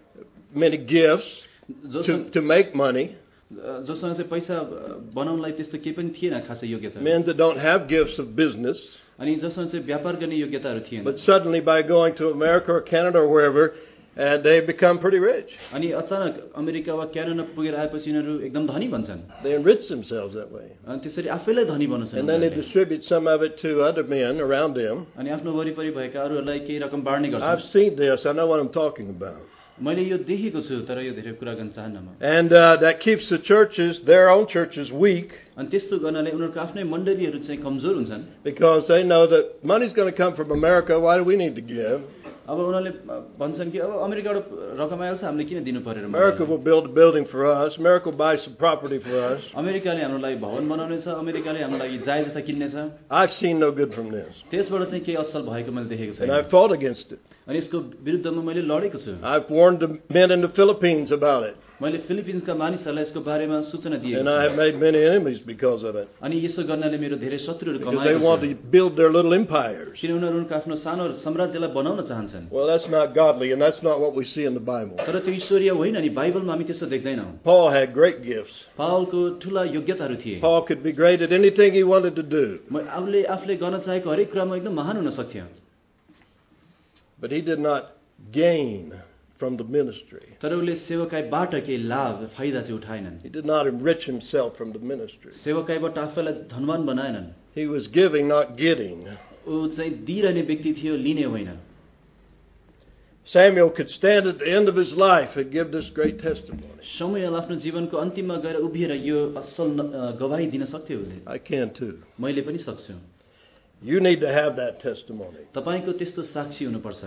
many gifts जस to, to make money, जससँग चाहिँ पैसा बनाउनलाई त्यस्तो केही पनि थिएन खासै योग्यता men that don't have gifts of business, अनि जससँग चाहिँ व्यापार गर्ने योग्यताहरू थिएन but suddenly by going to America or Canada or wherever, and they become pretty rich. अनि अचानक अमेरिका वा क्यानाडा पुगेर आएपछि यिनीहरू एकदम धनी बन्छन् They enrich themselves that way. अनि त्यसरी आफैलाई धनी बनाउँछन् And then they उनीहरूले। distribute some of it to other men around them. अनि आफ्नो वरिपरि भएका अरूहरूलाई केही रकम बाँड्ने I've गर्छन् seen this. I know what I'm talking about. मैले यो देखेको छु तर यो धेरै कुरा गर्न चाहन्न म And uh, that keeps the churches, their own churches, weak अनि त्यस्तो गर्नाले उनीहरूको आफ्नै मण्डलीहरू चाहिँ कमजोर हुन्छन् because they know that money's going to come from America. Why do we need to give? अब उनीहरूले भन्छन् कि अब अमेरिकाबाट रकम आइहाल्छ हामीले किन दिनु पर्यो र America मण्डलीलाई? will build a building for us. America will buy some property for us. अमेरिकाले हाम्रो लागि भवन बनाउनेछ अमेरिकाले हाम्रो लागि जायज जथा किन्नेछ I've seen no good from this. त्यसबाट चाहिँ केही असल भएको मैले देखेको And छैन I've fought against it. अनि यसको विरुद्धमा मैले लडेको छु I've warned the men in the Philippines about it. मैले फिलिपिन्सका मानिसहरूलाई यसको बारेमा सूचना दिएको And I have छु made many enemies because of it. अनि यसो गर्नाले मेरो धेरै शत्रुहरू Because they कमाएको want छ to build their little empires. किन उनीहरू उनको आफ्नो सानो साम्राज्यलाई बनाउन चाहन्छन् Well, that's not godly, and that's not what we see in the Bible. तर त्यो ईश्वरीय होइन नि बाइबलमा हामी त्यस्तो देख्दैनौँ Paul had great gifts. पावलको ठुला योग्यताहरू थिए Paul could be great at anything he wanted to do. म आफूले आफूले गर्न चाहेको हरेक कुरामा एकदम महान हुन सक्थ्यो But he did not gain from the ministry. तर उसले सेवकाईबाट केही लाभ फाइदा चाहिँ उठाएनन् He did not enrich himself from the ministry. सेवकाईबाट आफैलाई धनवान बनाएनन् He was giving, not getting. ऊ चाहिँ दिइरहने व्यक्ति थियो लिने होइन Samuel could stand at the end of his life and give this great testimony. समूहल आफ्नो जीवनको अन्तिममा गएर उभिएर यो असल न- गवाही दिन सक्थ्यो उसले I can too. मैले पनि सक्छु You need to have that testimony. तपाईँको त्यस्तो साक्षी हुनुपर्छ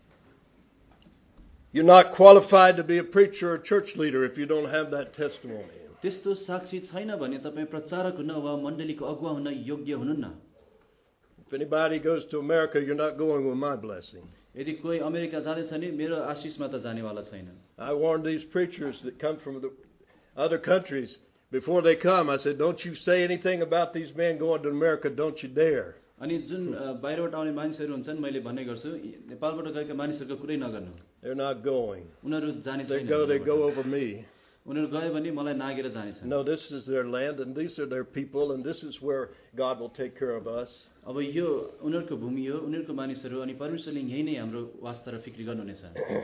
You're not qualified to be a preacher or church leader if you don't have that testimony. त्यस्तो साक्षी छैन भने तपाईँ प्रचारक हुन वा मण्डलीको अगुवा हुन योग्य हुनुहुन्न If anybody goes to America, you're not going with my blessing. यदि कोही अमेरिका जाँदैछ भने मेरो आशिषमा त जानेवाला छैन I warned these preachers that come from the other countries before they come. I said, don't you say anything about these men going to America. Don't you dare. अनि जुन अ, बाहिरबाट आउने मानिसहरू हुन्छन् मैले भन्ने गर्छु नेपालबाट गएका मानिसहरूको कुरै नगर्नु They're not going. उनीहरू जाने They छैन go, they go over me. उनीहरू गयो भने मलाई नागेर जानेछ। No, this is their land and these are their people and this is where God will take care of us. अब यो उनीहरूको भूमि हो, उनीहरूको मानिसहरू, अनि परमेश्वरले यही नै हाम्रो वास्ता र फिक्री गर्नुहुनेछ।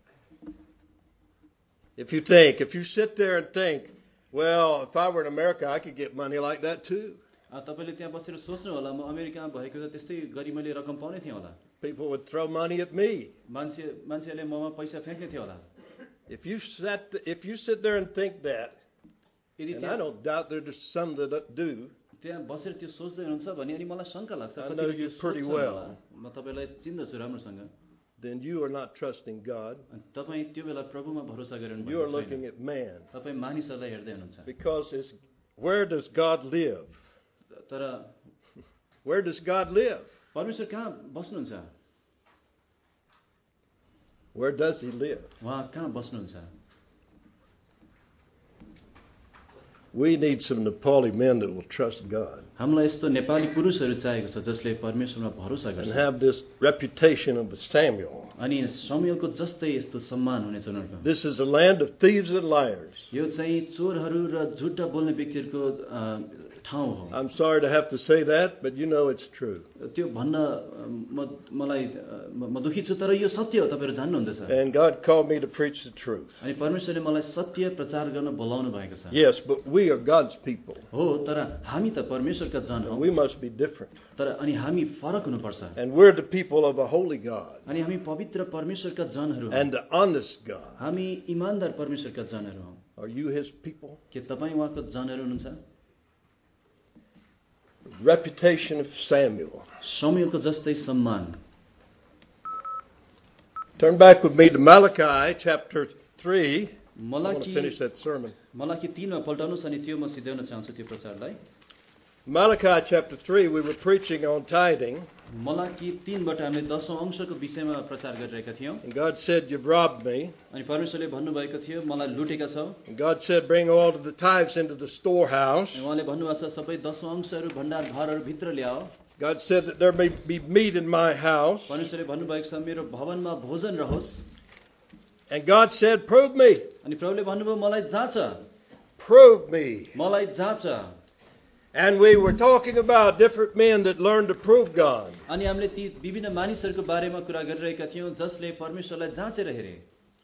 If you think, if you sit there and think, well, if I were in America, I could get money like that too. तपाईले त्यहाँ बसेर सोच्नु होला म अमेरिकामा भएको त त्यस्तै गरी मैले रकम पाउने थिएँ होला। People would throw money at me. मान्छे मान्छेले ममा पैसा फ्याँक्ने थियो होला। If you sat, if you sit there and think that, and I don't doubt there's some that do. त्यहाँ बसेर त्यो सोच्दै हुनुहुन्छ भने अनि मलाई शंका लाग्छ I know you pretty well. म तपाईलाई चिन्दछु राम्रोसँग। Then you are not trusting God. तपाई त्यो बेला प्रभुमा भरोसा गरिरहनु भएको छैन। You are looking at man. तपाई मानिसहरूलाई हेर्दै हुनुहुन्छ। Because it's, where does God live? तर Where does God live? परमेश्वर कहाँ बस्नुहुन्छ? Where does he live? उहाँ कहाँ बस्नुहुन्छ? We need some Nepali men that will trust God. हामीलाई यस्तो नेपाली पुरुषहरू चाहिएको छ जसले परमेश्वरमा भरोसा गर्छ। And have this reputation of Samuel. अनि शमूएलको जस्तै यस्तो सम्मान हुनेछ उनीहरूको। This is a land of thieves and liars. यो चाहिँ चोरहरू र झुटा बोल्ने व्यक्तिहरूको ठाउँ हो। I'm sorry to have to say that, but you know it's true. त्यो भन्न म मलाई म दुखी छु तर यो सत्य हो तपाईहरु जान्नुहुँदैछ। And God called me to preach the truth. अनि परमेश्वरले मलाई सत्य प्रचार गर्न बोलाउनु भएको छ। Yes, but we are God's people. हो तर हामी त परमेश्वरका जन हौ। We must be different. तर अनि हामी फरक हुनुपर्छ। And we're the people of a holy God. अनि हामी पवित्र परमेश्वरका जनहरू हौ। And the honest God. हामी इमानदार परमेश्वरका जनहरू हौ। Are you his people? के तपाई उहाँको जनहरू हुनुहुन्छ? Reputation of Samuel. शमूएलको जस्तै सम्मान। Turn back with me to Malachi chapter three. I want to finish that sermon. Malachi तीन मा पल्टाउनुस् अनि त्यो म सिध्याउन चाहन्छु त्यो प्रचारलाई। Malachi chapter three, we were preaching on tithing. Malachi तीन बाट हामीले दशौं अंशको विषयमा प्रचार गरिरहेका थियौं। And God said, "You've robbed me." अनि परमेश्वरले भन्नुभएको थियो मलाई लुटेका छौ। And God said, "Bring all of the tithes into the storehouse." उहाँले भन्नुभएको छ सबै दशौं अंशहरू भण्डार घरहरू भित्र ल्याओ। God said that there may be meat in my house. परमेश्वरले भन्नुभएको छ मेरो भवनमा भोजन रहोस्। And God said, "Prove me." अनि प्रभुले भन्नुभयो मलाई जाँच। Prove me. मलाई जाँच। And we were talking about different men that learned to prove God. अनि हामीले ती विभिन्न मानिसहरूको बारेमा कुरा गरिरहेका थियौं जसले परमेश्वरलाई जाँचेर हेरे।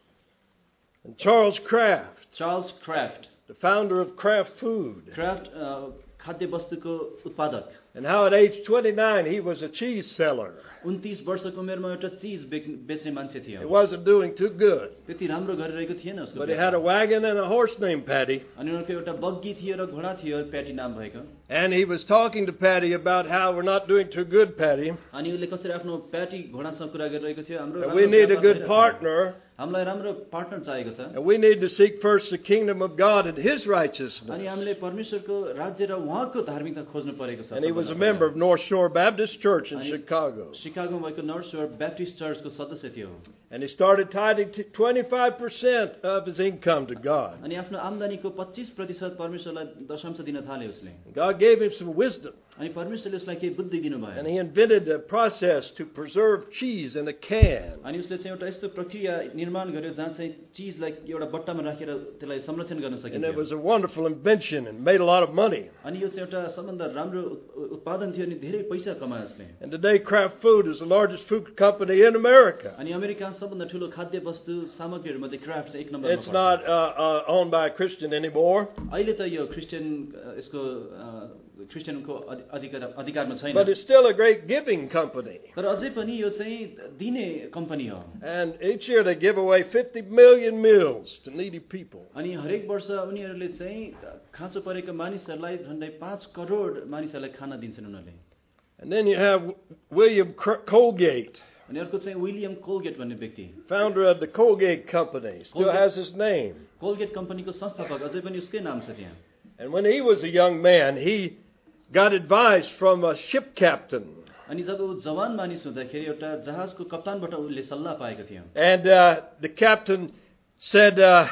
And Charles Kraft, Charles Kraft, the founder of Kraft Food. Kraft खाद्य वस्तुको उत्पादक। And how at age twenty-nine he was a cheese seller. उन्तीस वर्षको उमेरमा एउटा चीज बेच्ने मान्छे थियो। He wasn't doing too good. त्यति राम्रो गरिरहेको थिएन उसको। But he had a wagon and a horse named Patty. अनि उनीहरूको एउटा बग्गी थियो र घोडा थियो प्याटी नाम भएको। And he was talking to Patty about how we're not doing too good, Patty. अनि उसले कसरी आफ्नो प्याटी घोडासँग कुरा गरिरहेको थियो हाम्रो We need a good partner. हामीलाई राम्रो पार्टनर चाहिएको छ। And we need to seek first the kingdom of God and his righteousness. अनि हामीले परमेश्वरको राज्य र उहाँको धार्मिकता खोज्नु परेको छ। And he was a member of North Shore Baptist Church in Chicago. शिकागोमा भएको नर्थ शोर ब्याप्टिस्ट चर्चको सदस्य थियो। And he started tithing twenty-five percent of his income to God. अनि आफ्नो आम्दानीको पच्चीस प्रतिशत परमेश्वरलाई दशंश दिन थाले उसले। God gave him some wisdom. अनि परमेश्वरले उसलाई केही बुद्धि दिनुभयो। And he invented a process to preserve cheese in a can. अनि उसले चाहिँ एउटा यस्तो प्रक्रिया निर्माण गर्यो जहाँ चाहिँ चीजलाई एउटा बट्टामा राखेर त्यसलाई संरक्षण गर्न सकिन्छ। And it was a wonderful invention and made a lot of money. अनि यो चाहिँ एउटा सबभन्दा राम्रो उत्पादन थियो अनि धेरै पैसा कमायो उसले। And today Kraft Food is the largest food company in America. अनि अमेरिकामा सबभन्दा ठुलो खाद्य वस्तु सामग्रीहरुमध्ये क्राफ्ट चाहिँ एक नम्बरमा छ। It's not uh, uh, owned by a Christian anymore. अहिले त यो क्रिस्चियन यसको क्रिस्चियनको अधिकार अधिकारमा छैन। But it's still a great giving company. तर अझै पनि यो चाहिँ दिने कम्पनी हो। And each year they give away fifty million meals to needy people. अनि हरेक वर्ष उनीहरुले चाहिँ खाँचो परेका मानिसहरुलाई झन्डै पाँच करोड मानिसहरुलाई खाना दिन्छन् उनीहरुले। And then you have William Colgate. अनि अर्को चाहिँ विलियम कोलगेट भन्ने व्यक्ति, founder of the Colgate Company, still Colgate, has his name. Colgate कम्पनीको संस्थापक अझै पनि उसकै नाम छ त्यहाँ। And when he was a young man, he got advice from a ship captain. अनि जब उ जवान मानिस हुँदाखेरि एउटा जहाजको कप्तानबाट उले सल्लाह पाएको थियो। And uh, the captain said, uh,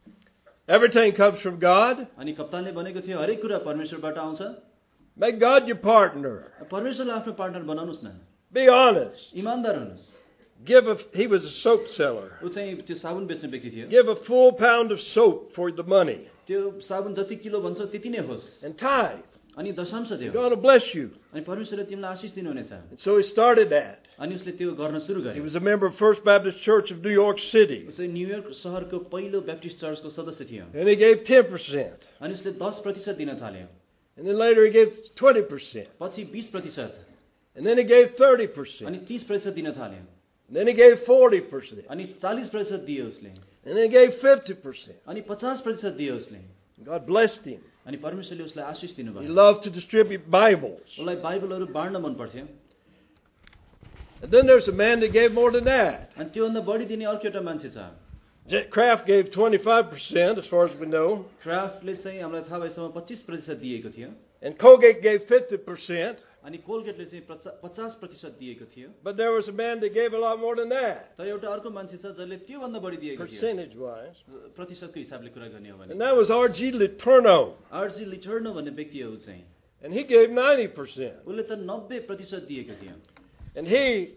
everything comes from God. अनि कप्तानले भनेको थियो हरेक कुरा परमेश्वरबाट आउँछ। Make God your partner. परमेश्वरलाई आफ्नो पार्टनर बनाउनुस् न। Be honest. ईमानदार हुनुस्। Give a, he was a soap seller. ऊ चाहिँ त्यो साबुन बेच्ने व्यक्ति थियो। Give a full pound of soap for the money. त्यो साबुन जति किलो भन्छ त्यति नै होस्। And tithe. अनि दशांश दियो। God will bless you. अनि परमेश्वरले तिमीलाई आशीष दिनुहुनेछ। And so he started that. अनि उसले त्यो गर्न सुरु He गर्यो। was a member of First Baptist Church of New York City. उसले न्युयोर्क शहरको पहिलो ब्याप्टिस्ट चर्चको सदस्य थियो। And he gave ten percent. अनि उसले दस प्रतिशत दिन थाल्यो। And then later he gave twenty percent. पछि बीस प्रतिशत। And then he gave thirty percent. अनि तीस प्रतिशत दिन थाल्यो। And then he gave forty percent. अनि चालीस प्रतिशत दियो उसले। And then he gave fifty percent. अनि पचास प्रतिशत दियो उसले। God blessed him. अनि परमेश्वरले उसलाई आशीष He दिनुभयो। loved to distribute Bibles. उसलाई बाइबलहरू बाँड्न मन पर्थ्यो। And then there's a man that gave more than that. अनि त्योभन्दा बढी दिने अर्को एउटा मान्छे छ। Jet Kraft gave twenty-five percent as far as we know. क्राफ्टले चाहिँ हामीलाई थाहा भएसम्म पच्चीस प्रतिशत दिएको थियो। And Colgate gave fifty percent. अनि कोलगेटले चाहिँ पचास प्रतिशत दिएको थियो। But there was a man that gave a lot more than that. तर एउटा अर्को मान्छे छ जसले त्योभन्दा बढी दिएको थियो। Percentage wise. प्रतिशतको हिसाबले कुरा गर्ने हो भने। And that was R G Letourneau. R G Letourneau भन्ने व्यक्ति हो चाहिँ। And he gave ninety percent. उसले त नब्बे प्रतिशत दिएको थियो। And he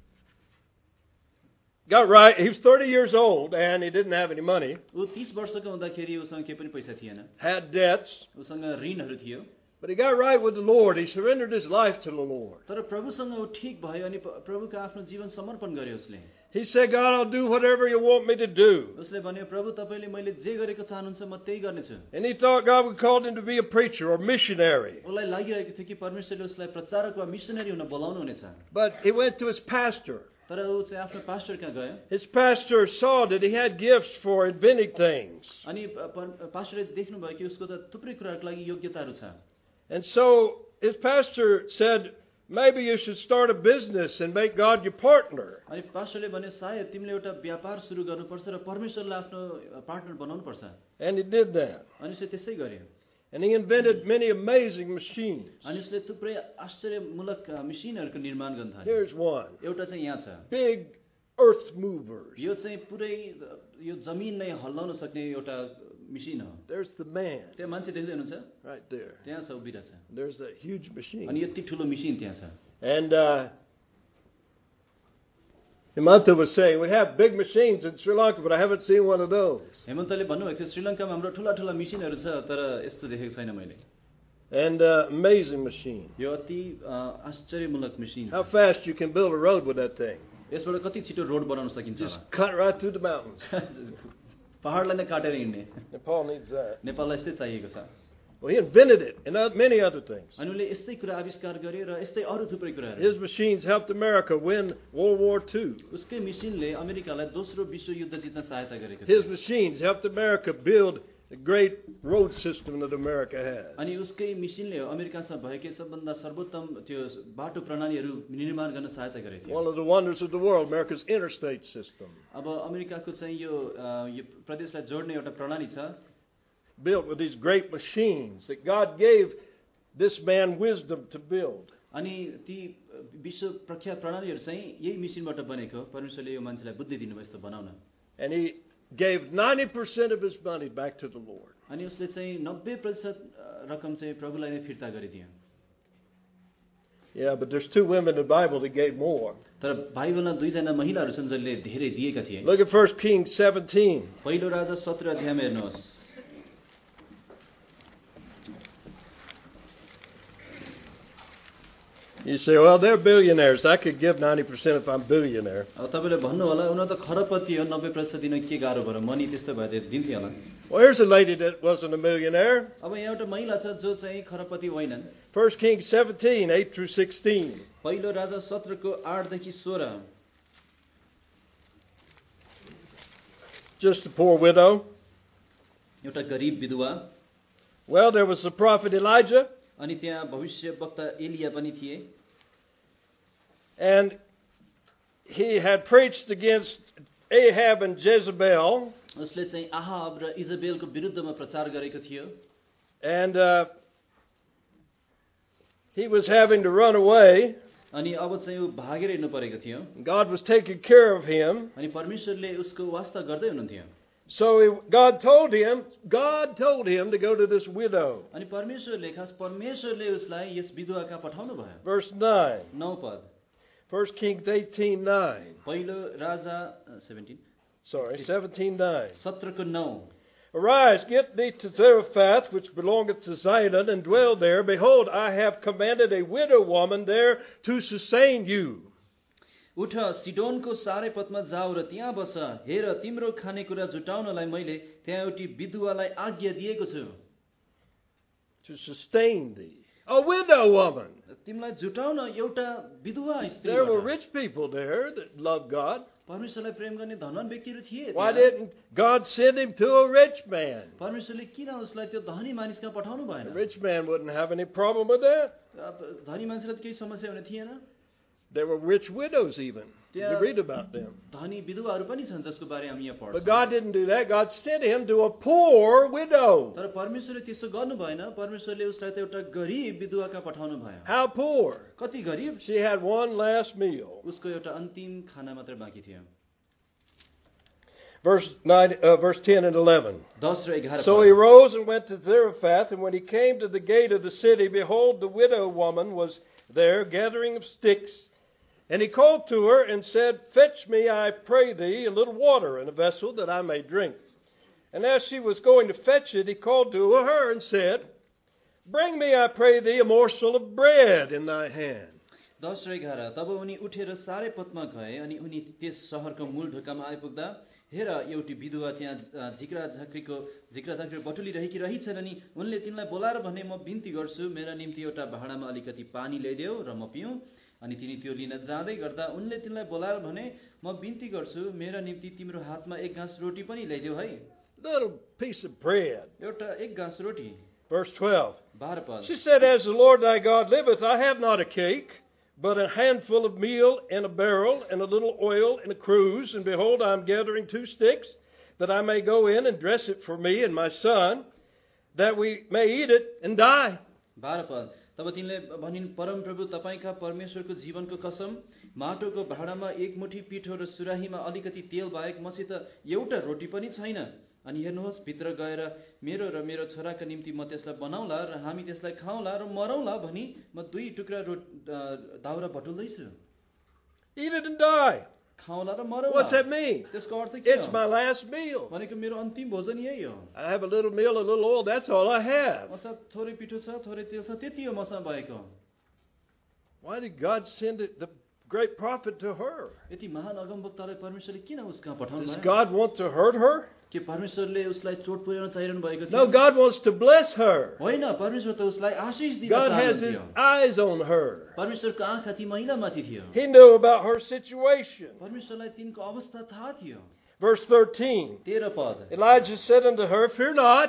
got right. He was thirty years old and he didn't have any money. ऊ तीस वर्षको हुँदाखेरि उसँग केही पनि पैसा थिएन। Had debts. उसँग ऋणहरू थियो। But he got right with the Lord. He surrendered his life to the Lord. तर प्रभुसँग ऊ ठीक भयो अनि प्रभुको आफ्नो जीवन समर्पण गर्यो उसले। He said, God, I'll do whatever you want me to do. उसले भन्यो प्रभु तपाईले मैले जे गरेको चाहनुहुन्छ म त्यही गर्नेछु। And he thought God would call him to be a preacher or missionary. उसलाई लागिरहेको थियो कि परमेश्वरले उसलाई प्रचारक वा मिशनरी हुन बोलाउनु हुनेछ। But he went to his pastor. तर ऊ चाहिँ आफ्नो पास्टर कहाँ गयो। His pastor saw that he had gifts for inventing things. अनि पास्टरले देख्नु भयो कि उसको त थुप्रै कुराहरुको लागि योग्यताहरू छ। And so his pastor said, maybe you should start a business and make God your partner. अनि पास्टरले भने सायद तिमीले एउटा व्यापार सुरु गर्नुपर्छ र परमेश्वरलाई आफ्नो पार्टनर बनाउनुपर्छ। And he did that. अनि उसले त्यसै गर्यो। And he invented many amazing machines. अनि उसले थुप्रै आश्चर्यमूलक मसिनहरुको निर्माण गर्न थाल्यो। Here's one. एउटा चाहिँ यहाँ छ। Big earth movers. यो चाहिँ पुरै यो जमिन नै हल्लाउन सक्ने एउटा मसिन हो। There's the man. त्यो मान्छे देख्दै हुनुहुन्छ? Right there. त्यहाँ छ उभिरहेछ। There's that huge machine. अनि यति ठुलो मसिन त्यहाँ छ। And uh, Hemanta was saying, we have big machines in Sri Lanka, but I haven't seen one of those. हेमन्तले भन्नुभएको थियो श्रीलङ्कामा हाम्रो ठुला ठुला मसिनहरू छ तर यस्तो देखेको छैन मैले। And uh, amazing machine. यो अति आश्चर्यमूलक मसिन How छ। fast you can build a road with that thing. यसबाट कति छिटो रोड बनाउन सकिन्छ होला। Just cut right through the mountains. पहाडलाई नै काटेर हिँड्ने। Nepal needs that. नेपाललाई यस्तै चाहिएको छ। Well, he invented it and uh, many other things. अनि उनले यस्तै कुरा आविष्कार गर्यो र यस्तै अरू थुप्रै कुराहरू। His machines helped America win World War Two. उसकै मसिनले अमेरिकालाई दोस्रो विश्व युद्ध जित्न सहायता गरेको His थियो। machines helped America build the great road system that America has. अनि उसकै मसिनले अमेरिकासँग भएकै सबभन्दा सर्वोत्तम त्यो बाटो प्रणालीहरू निर्माण गर्न सहायता गरेको थियो। One of the wonders of the world, America's interstate system. अब अमेरिकाको चाहिँ यो यो प्रदेशलाई जोड्ने एउटा प्रणाली छ। Built with these great machines that God gave this man wisdom to build. अनि ती विश्व प्रख्यात प्रणालीहरू चाहिँ यही मसिनबाट बनेको। परमेश्वरले यो मान्छेलाई बुद्धि दिनुभयो यस्तो बनाउन। And he gave ninety percent of his money back to the Lord. अनि उसले चाहिँ नब्बे प्रतिशत रकम चाहिँ प्रभुलाई नै फिर्ता गरिदियो। Yeah, but there's two women in the Bible that gave more. तर बाइबलमा दुईजना महिलाहरू छन् जसले धेरै दिएका थिए। Look at First Kings seventeen. पहिलो राजा सत्र अध्यायमा हेर्नुहोस्। You say, well, they're billionaires. I could give ninety percent if I'm a billionaire. अब तपाईले भन्नु होला उनीहरू त खरबपति हो नब्बे प्रतिशत दिन के गाह्रो भयो मनी त्यस्तो भए दिन्थे होला। Well, here's a lady that wasn't a millionaire. अब यहाँ एउटा महिला छ जो चाहिँ खरबपति होइनन्। First Kings seventeen, eight through sixteen. पहिलो राजा सत्रको आठ देखि सोह्र। Just a poor widow. एउटा गरिब विधवा। Well, there was the prophet Elijah. अनि त्यहाँ भविष्य वक्ता एलिया पनि थिए। And he had preached against Ahab and Jezebel. उसले चाहिँ आहाब र इजबेलको विरुद्धमा प्रचार गरेको थियो। And uh, he was having to run away. अनि अब चाहिँ ऊ भागेर हिँड्नु परेको थियो। God was taking care of him. अनि परमेश्वरले उसको वास्ता गर्दै हुनुहुन्थ्यो। So he, God told him, God told him to go to this widow. अनि परमेश्वरले खास परमेश्वरले उसलाई यस विधवा कहाँ पठाउनु भयो। Verse nine. नौ पद। First Kings eighteen nine. पहिलो राजा सेभेन्टिन Sorry, seventeen nine. सत्रको नौ Arise, get thee to Zarephath, which belongeth to Zidon, and dwell there. Behold, I have commanded a widow woman there to sustain you. उठ सिडोनको सारे पथमा जाऊ र त्यहाँ बस। हेर, तिम्रो खानेकुरा जुटाउनलाई मैले त्यहाँ एउटी विधुवालाई आज्ञा दिएको छु। To sustain thee. A widow woman. तिमीलाई जुटाउन एउटा विधवा स्त्री। There were rich people there that loved God. परमेश्वरलाई प्रेम गर्ने धनवान व्यक्तिहरू थिए। Why didn't God send him to a rich man? परमेश्वरले किन उसलाई त्यो धनी मानिसकहाँ पठाउनु भएन? The rich man wouldn't have any problem with that. धनी मानिसलाई केही समस्या हुने थिएन। There were rich widows even. You read about them. धनी विधवाहरू पनि छन् जसको बारे हामी यहाँ पढ्छौँ। But God didn't do that. God sent him to a poor widow. तर परमेश्वरले त्यसो गर्नु भएन। परमेश्वरले उसलाई त एउटा गरिब विधवा कहाँ पठाउनु भयो। How poor? कति गरिब? She had one last meal. उसको एउटा अन्तिम खाना मात्र बाँकी थियो। Verse nine, uh, verse ten and eleven. दस र एघार। So he rose and went to Zarephath, and when he came to the gate of the city, behold, the widow woman was there gathering of sticks. And he called to her and said, Fetch me, I pray thee, a little water in a vessel that I may drink. And as she was going to fetch it, he called to her and said, Bring me, I pray thee, a morsel of bread in thy hand. दस र एघार। तब उनी उठेर सारे पथमा गए अनि उनी त्यस सहरको मूल ढोकामा आइपुग्दा हेर एउटी विधवा त्यहाँ झिक्रा झाँक्रीको झिक्रा झाँक्री बटुलिरहेकी रहेछन् अनि उनले तिनलाई बोलाएर भने म बिन्ती गर्छु मेरा निम्ति एउटा भाँडामा अलिकति पानी ल्याइदेऊ र म पिउँ। अनि तिनी त्यो लिन जाँदै गर्दा उनले तिनलाई बोलाएर भने म बिन्ती गर्छु मेरा निम्ति तिम्रो हातमा एक घाँस रोटी पनि ल्याइदेऊ है। Little piece of bread. एउटा एक घाँस रोटी। Verse twelve. बाह्र पद। She said, As the Lord thy God liveth, I have not a cake, but a handful of meal in a barrel, and a little oil in a cruse. And behold, I am gathering two sticks, that I may go in and dress it for me and my son, that we may eat it and die. बाह्र पद। तब तिनले भनिन् परम प्रभु तपाईँका परमेश्वरको जीवनको कसम माटोको भाँडामा एक मुठी पिठो र सुराहीमा अलिकति तेल बाहेक मसित एउटा रोटी पनि छैन। अनि हेर्नुहोस् भित्र गएर मेरो र मेरो छोराका निम्ति म त्यसलाई बनाउला र हामी त्यसलाई खाउँला र मरौँला भनी म दुई टुक्रा दाउरा बटुल्दैछु। Eat it and die. खाउँला raw मरौँला। What's that mean? त्यसको अर्थ के It's हो? my last meal. भनेको मेरो अन्तिम भोजन यही हो। I have a little meal, a little oil. That's all I have. मसँग थोरै पिठो छ थोरै तेल छ त्यति हो मसँग भएको। Why did God send it, the great prophet to her? यति महान अगमवक्तालाई परमेश्वरले किन उसकहाँ पठाउनु Does भयो? God want to hurt her? के परमेश्वरले उसलाई चोट पुर्याउन चाहिरहनु भएको No, थियो? God wants to bless her. होइन, परमेश्वर त उसलाई आशिष दिन God has His चाहन्थ्यो। eyes on her. परमेश्वरको आँखा ती महिलामाथि थियो। He knew about her situation. परमेश्वरलाई तिनको अवस्था थाहा थियो। Verse thirteen. तेह्र पद। Elijah said unto her, Fear not,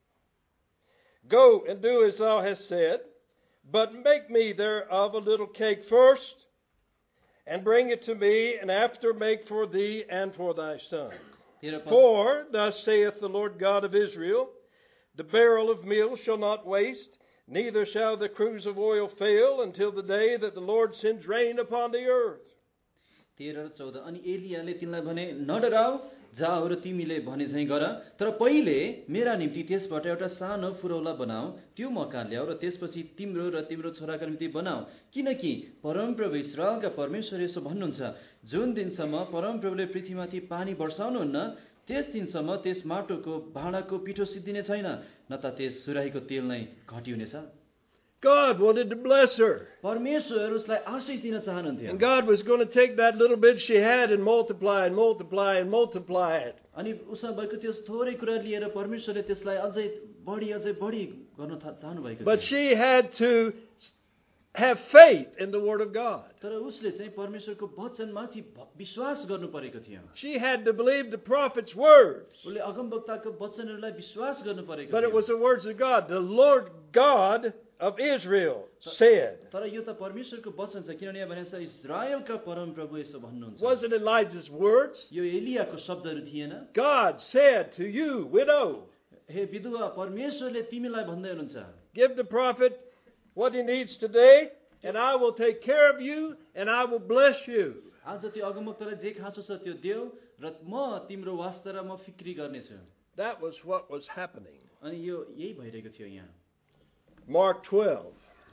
go and do as thou hast said, but make me thereof a little cake first, and bring it to me, and after make for thee and for thy son. तेह्र पद। For thus saith the Lord God of Israel, the barrel of meal shall not waste, neither shall the cruse of oil fail, until the day that the Lord sends rain upon the earth. तेह्र र चौध। अनि एलियाले तिनलाई भने नडराऊ जाऊ र तिमीले भने झैँ गर तर पहिले मेरा निम्ति त्यसबाट एउटा सानो फुरौला बनाऊ त्यो मका ल्याऊ र त्यसपछि तिम्रो र तिम्रो छोराका निम्ति बनाऊ किनकि परमप्रभु इस्राएलका परमेश्वर यसो भन्नुहुन्छ जुन दिनसम्म परमप्रभुले पृथ्वीमाथि पानी बर्साउनुहुन्न त्यस दिनसम्म त्यस माटोको भाँडाको पिठो सिद्धिने छैन न त त्यस सुराहीको तेल नै घटी हुनेछ। God wanted to bless her. परमेश्वर उसलाई आशीष दिन चाहनुहुन्थ्यो। And God was going to take that little bit she had and multiply and multiply and multiply it. अनि उसँग भएको त्यो थोरै कुरा लिएर परमेश्वरले त्यसलाई अझै बढी अझै बढी गर्न चाहनु भएको But थियो। she had to have faith in the Word of God. तर उसले चाहिँ परमेश्वरको वचनमाथि विश्वास गर्नु परेको थियो। She had to believe the prophet's words. उसले अगमवक्ताको वचनहरूलाई विश्वास गर्नु परेको But it थियो। was the words of God. The Lord God of Israel said. तर यो त परमेश्वरको वचन छ किनभने यहाँ भनेको छ इस्राएलका परमप्रभु यसो भन्नुहुन्छ। Wasn't Elijah's words? यो एलियाको शब्दहरू थिएन। God said to you, widow, हे विधवा परमेश्वरले तिमीलाई भन्दै हुनुहुन्छ give the prophet what he needs today, and I will take care of you, and I will bless you. आज त्यो अगमवक्तालाई जे खाँचो छ त्यो देऊ र म तिम्रो वास्ता र म फिक्री गर्नेछु। That was what was happening. अनि यो यही भइरहेको थियो यहाँ। Mark twelve.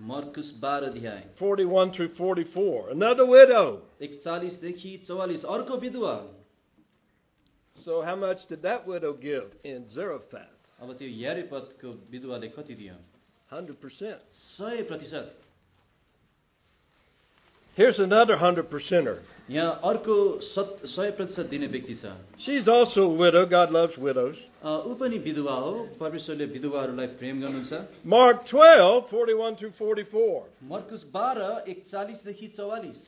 मर्कुस बाह्र अध्याय forty-one through forty-four. Another widow. एकचालिस देखि चौवालिस अर्को विधवा. So how much did that widow give in Zarephath? अब त्यो यारेपतको विधवाले कति दियो? one hundred percent. सय प्रतिशत. Here's another one hundred percenter. यहाँ अर्को सत सय प्रतिशत दिने व्यक्ति छ. She's also a widow. God loves widows. ऊ पनि विधवा हो. परमेश्वरले विधवाहरूलाई प्रेम गर्नुहुन्छ. Mark twelve, forty-one through forty-four. मर्कुस बाह्र एकचालिस देखि चौवालिस.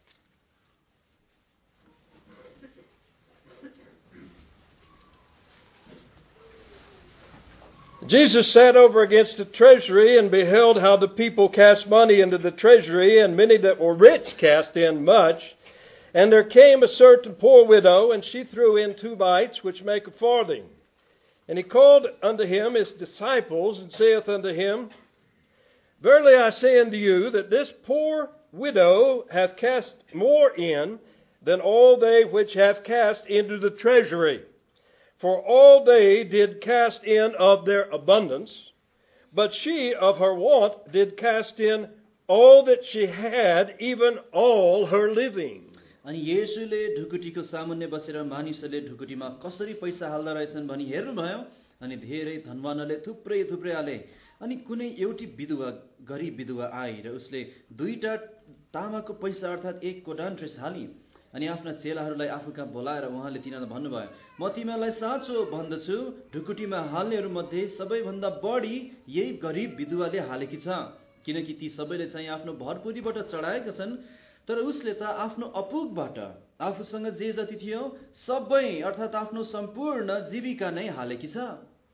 Jesus sat over against the treasury and beheld how the people cast money into the treasury, and many that were rich cast in much. And there came a certain poor widow, and she threw in two mites, which make a farthing. And he called unto him his disciples, and saith unto him, Verily I say unto you, that this poor widow hath cast more in than all they which have cast into the treasury. For all they did cast in of their abundance, but she of her want did cast in all that she had, even all her living. अनि येशूले ढुकुटीको सामुन्ने बसेर मानिसहरूले ढुकुटीमा कसरी पैसा हाल्दा रहेछन् भनी हेर्नुभयो. अनि धेरै धनवानहरूले थुप्रै थुप्रै हाले. अनि कुनै एउटी विधवा गरिब विधवा आई र उसले दुईटा तामाको पैसा अर्थात् एक कोडान्ट्रेस हाली. अनि आफ्ना चेलाहरूलाई आफू कहाँ बोलाएर उहाँले तिनीहरूलाई भन्नुभयो, म तिमीहरूलाई साँचो भन्दछु, ढुकुटीमा हाल्नेहरू मध्ये सबैभन्दा बढी यही गरिब विधवाले हालेकी छ. किनकि ती सबैले चाहिँ आफ्नो भरपुरीबाट चढाएका छन्, तर उसले त आफ्नो अपुगबाट आफूसँग जे जति थियो सबै अर्थात् आफ्नो सम्पूर्ण जीविका नै हालेकी छ.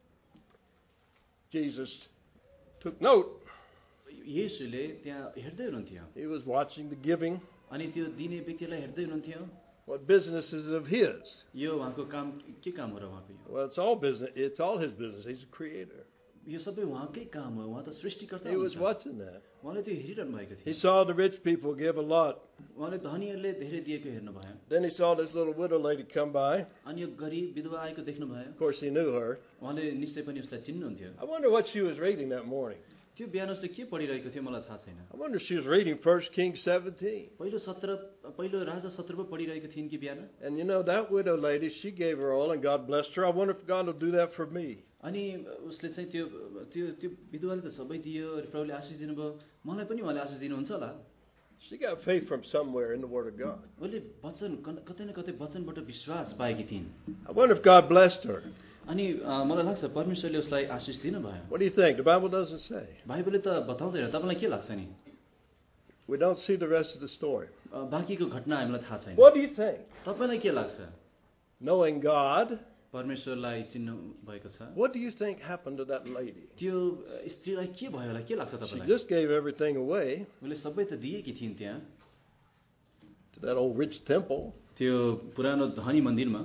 Jesus took note. येशूले त्यहाँ हेर्दै हुनुहुन्थ्यो. He was watching the giving. अनि त्यो दिने व्यक्तिलाई हेर्दै हुनुहुन्थ्यो. What business is it of his? यो उहाँको काम के काम हो र उहाँको? Well, it's all business. It's all his business. He's a creator. यो सबै उहाँकै काम हो. उहाँ त सृष्टिकर्ता He was हुनुहुन्छ. watching that. उहाँले त्यो हेरिरहनु भएको He थियो. saw the rich people give a lot. उहाँले धनीहरूले धेरै दिएको हेर्नुभयो. Then he saw this little widow lady come by. अनि यो गरिब विधवा आएको देख्नुभयो. Of course, he knew her. उहाँले निश्चय पनि उसलाई चिन्नुहुन्थ्यो. I wonder what she was reading that morning. त्यो बिहान उसले के पढिरहेको थियो मलाई थाहा छैन. I wonder if she was reading First Kings seventeen. पहिलो सत्र पहिलो राजा सत्र पो पढिरहेको थिइन् कि बिहान. And you know, that widow lady, she gave her all and God blessed her. I wonder if God will do that for me. अनि उसले चाहिँ त्यो त्यो त्यो विधवाले त सबै दियो र प्रभुले आशिष दिनुभयो. मलाई पनि उहाँले आशिष दिनुहुन्छ होला. She got faith from somewhere in the Word of God. उसले वचन कतै न कतै वचनबाट विश्वास पाएकी थिइन्. I wonder if God blessed her. अनि मलाई लाग्छ परमेश्वरले उसलाई आशिष दिनुभयो. What do you think? The Bible doesn't say. बाइबलले त बताउँदैन. तपाईँलाई के लाग्छ नि? We don't see the rest of the story. बाँकीको घटना हामीलाई थाहा छैन. What do you think? तपाईँलाई के लाग्छ? Knowing God, परमेश्वरलाई चिन्नु भएको छ. what do you think happened to that lady? त्यो स्त्रीलाई के भयो होला? के लाग्छ She तपाईँलाई? just gave everything away उसले सबै त दिएकी थिइन् त्यहाँ to that old rich temple. त्यो पुरानो धनी मन्दिरमा.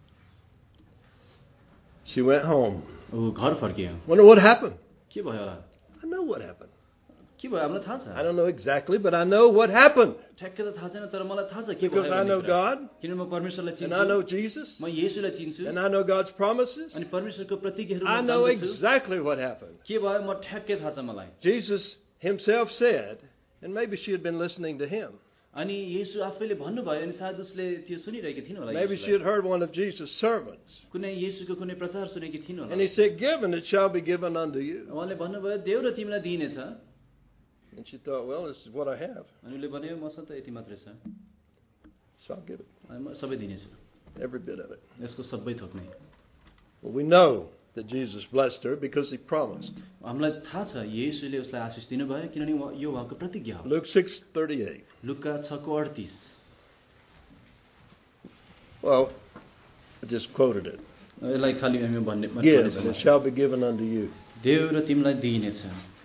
She went home. ऊ घर फर्कियो. Wonder what happened? के भयो होला? I know what happened. के भयो हामीलाई थाहा छ. I don't know exactly, but I know what happened. ठ्याक्कै त थाहा छैन तर मलाई थाहा छ के भयो. Because I know God, किनभने म परमेश्वरलाई and I know चिन्छु. Jesus, म येशूलाई चिन्छु. and I know God's promises. अनि परमेश्वरको प्रतिज्ञाहरू I म know जान्दछु. exactly what happened. के भयो म ठ्याक्कै थाहा छ मलाई. Jesus himself said, and maybe she had been listening to him. अनि येशू आफैले भन्नुभयो अनि सायद उसले त्यो सुनिरहेकी थिइन् होला. Maybe she had heard one of Jesus' sermons. कुनै येशूको कुनै प्रचार सुनेकी थिइन् होला. And he said, Given, it shall be given unto you. उहाँले भन्नुभयो देव र तिमीलाई दिइनेछ. And she thought, well, this is what I have, अनि उसले भन्यो मसँग त यति मात्रै छ. so I'll give it. अनि म सबै दिनेछु. Every bit of it. यसको सबै थोक नै. Well, we know that Jesus blessed her because he promised. हामीलाई थाहा छ येशूले उसलाई आशिष दिनुभयो किनभने यो उहाँको प्रतिज्ञा हो. Luke six thirty-eight. लुका छ को अडतीस. Well, I just quoted it. यसलाई खाली हामी भन्ने Yes, and it shall be given unto you. देव र तिमीलाई दिइनेछ.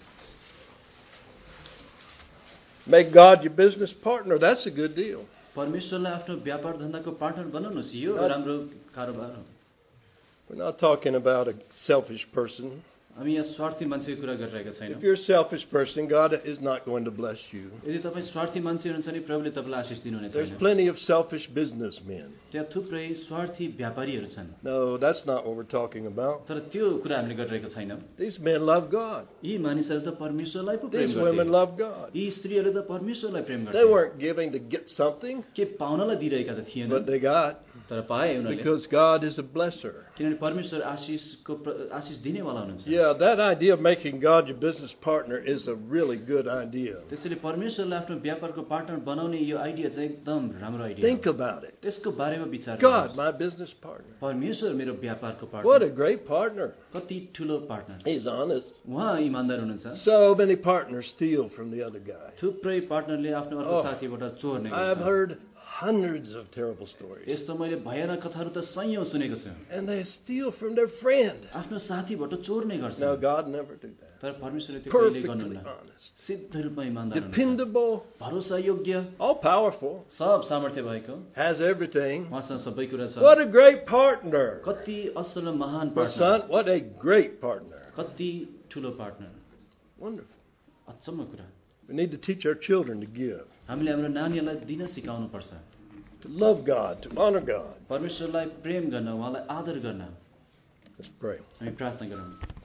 Make God your business partner. That's a good deal. परमेश्वरलाई आफ्नो व्यापार धन्दाको पार्टनर बनाउनुस्. यो राम्रो कारोबार हो. We're not talking about a selfish person. हामी यहाँ स्वार्थी मान्छेको कुरा गरिरहेका छैनौँ. If you're a selfish person, God is not going to bless you. यदि तपाईँ स्वार्थी मान्छे हुनुहुन्छ भने प्रभुले तपाईँलाई आशिष दिनुहुने There's छैन. plenty of selfish businessmen. त्यहाँ थुप्रै स्वार्थी व्यापारीहरू छन्. No, that's not what we're talking about. तर त्यो कुरा हामीले गरिरहेको छैनौँ. These men love God. यी मानिसहरू त परमेश्वरलाई पो प्रेम These women गर्थे. love God. यी स्त्रीहरू त परमेश्वरलाई प्रेम They गर्थे. weren't giving to get something, के पाउनलाई दिइरहेका त थिएनन्, but they got तर पाए उनीहरूले. because God is a blesser. किनभने परमेश्वर आशिषको प्र- आशिष दिनेवाला हुनुहुन्छ. Yeah, that idea of making God your business partner is a really good idea. त्यसैले परमेश्वरलाई आफ्नो व्यापारको पार्टनर बनाउने यो आइडिया चाहिँ एकदम राम्रो आइडिया Think हो. about it. त्यसको बारेमा विचार God, गर्नुहोस्. my business partner. परमेश्वर मेरो व्यापारको What partner. a great partner. कति ठुलो पार्टनर. He's honest. उहाँ इमानदार हुनुहुन्छ. So many partners steal from the other guy. थुप्रै पार्टनरले आफ्नो अर्को Oh, साथीबाट चोर्ने I've गर्छ. heard hundreds of terrible stories. यस्तो मैले भयानक कथाहरू त सयौं सुनेको छु. And they steal from their friend. आफ्नो साथीबाट चोर्ने गर्छ. Now, God never do that. तर परमेश्वरले त्यो कहिले Perfectly गर्नुहुन्न. honest. सिद्ध रूपमा इमानदार हुनुहुन्छ. Dependable, भरोसा योग्य, all powerful, सब सामर्थ्य भएको, has everything. उहाँसँग सबै कुरा छ. What a great partner. कति असल र महान But partner. son, what a great partner. कति ठुलो पार्टनर. Wonderful. अचम्म कुरा. We need to teach our children to give, हामीले हाम्रो नानीहरूलाई दिन सिकाउनु पर्छ. to love God, to honor God. परमेश्वरलाई प्रेम गर्न, उहाँलाई आदर गर्न. Let's pray. हामी प्रार्थना गरौँ.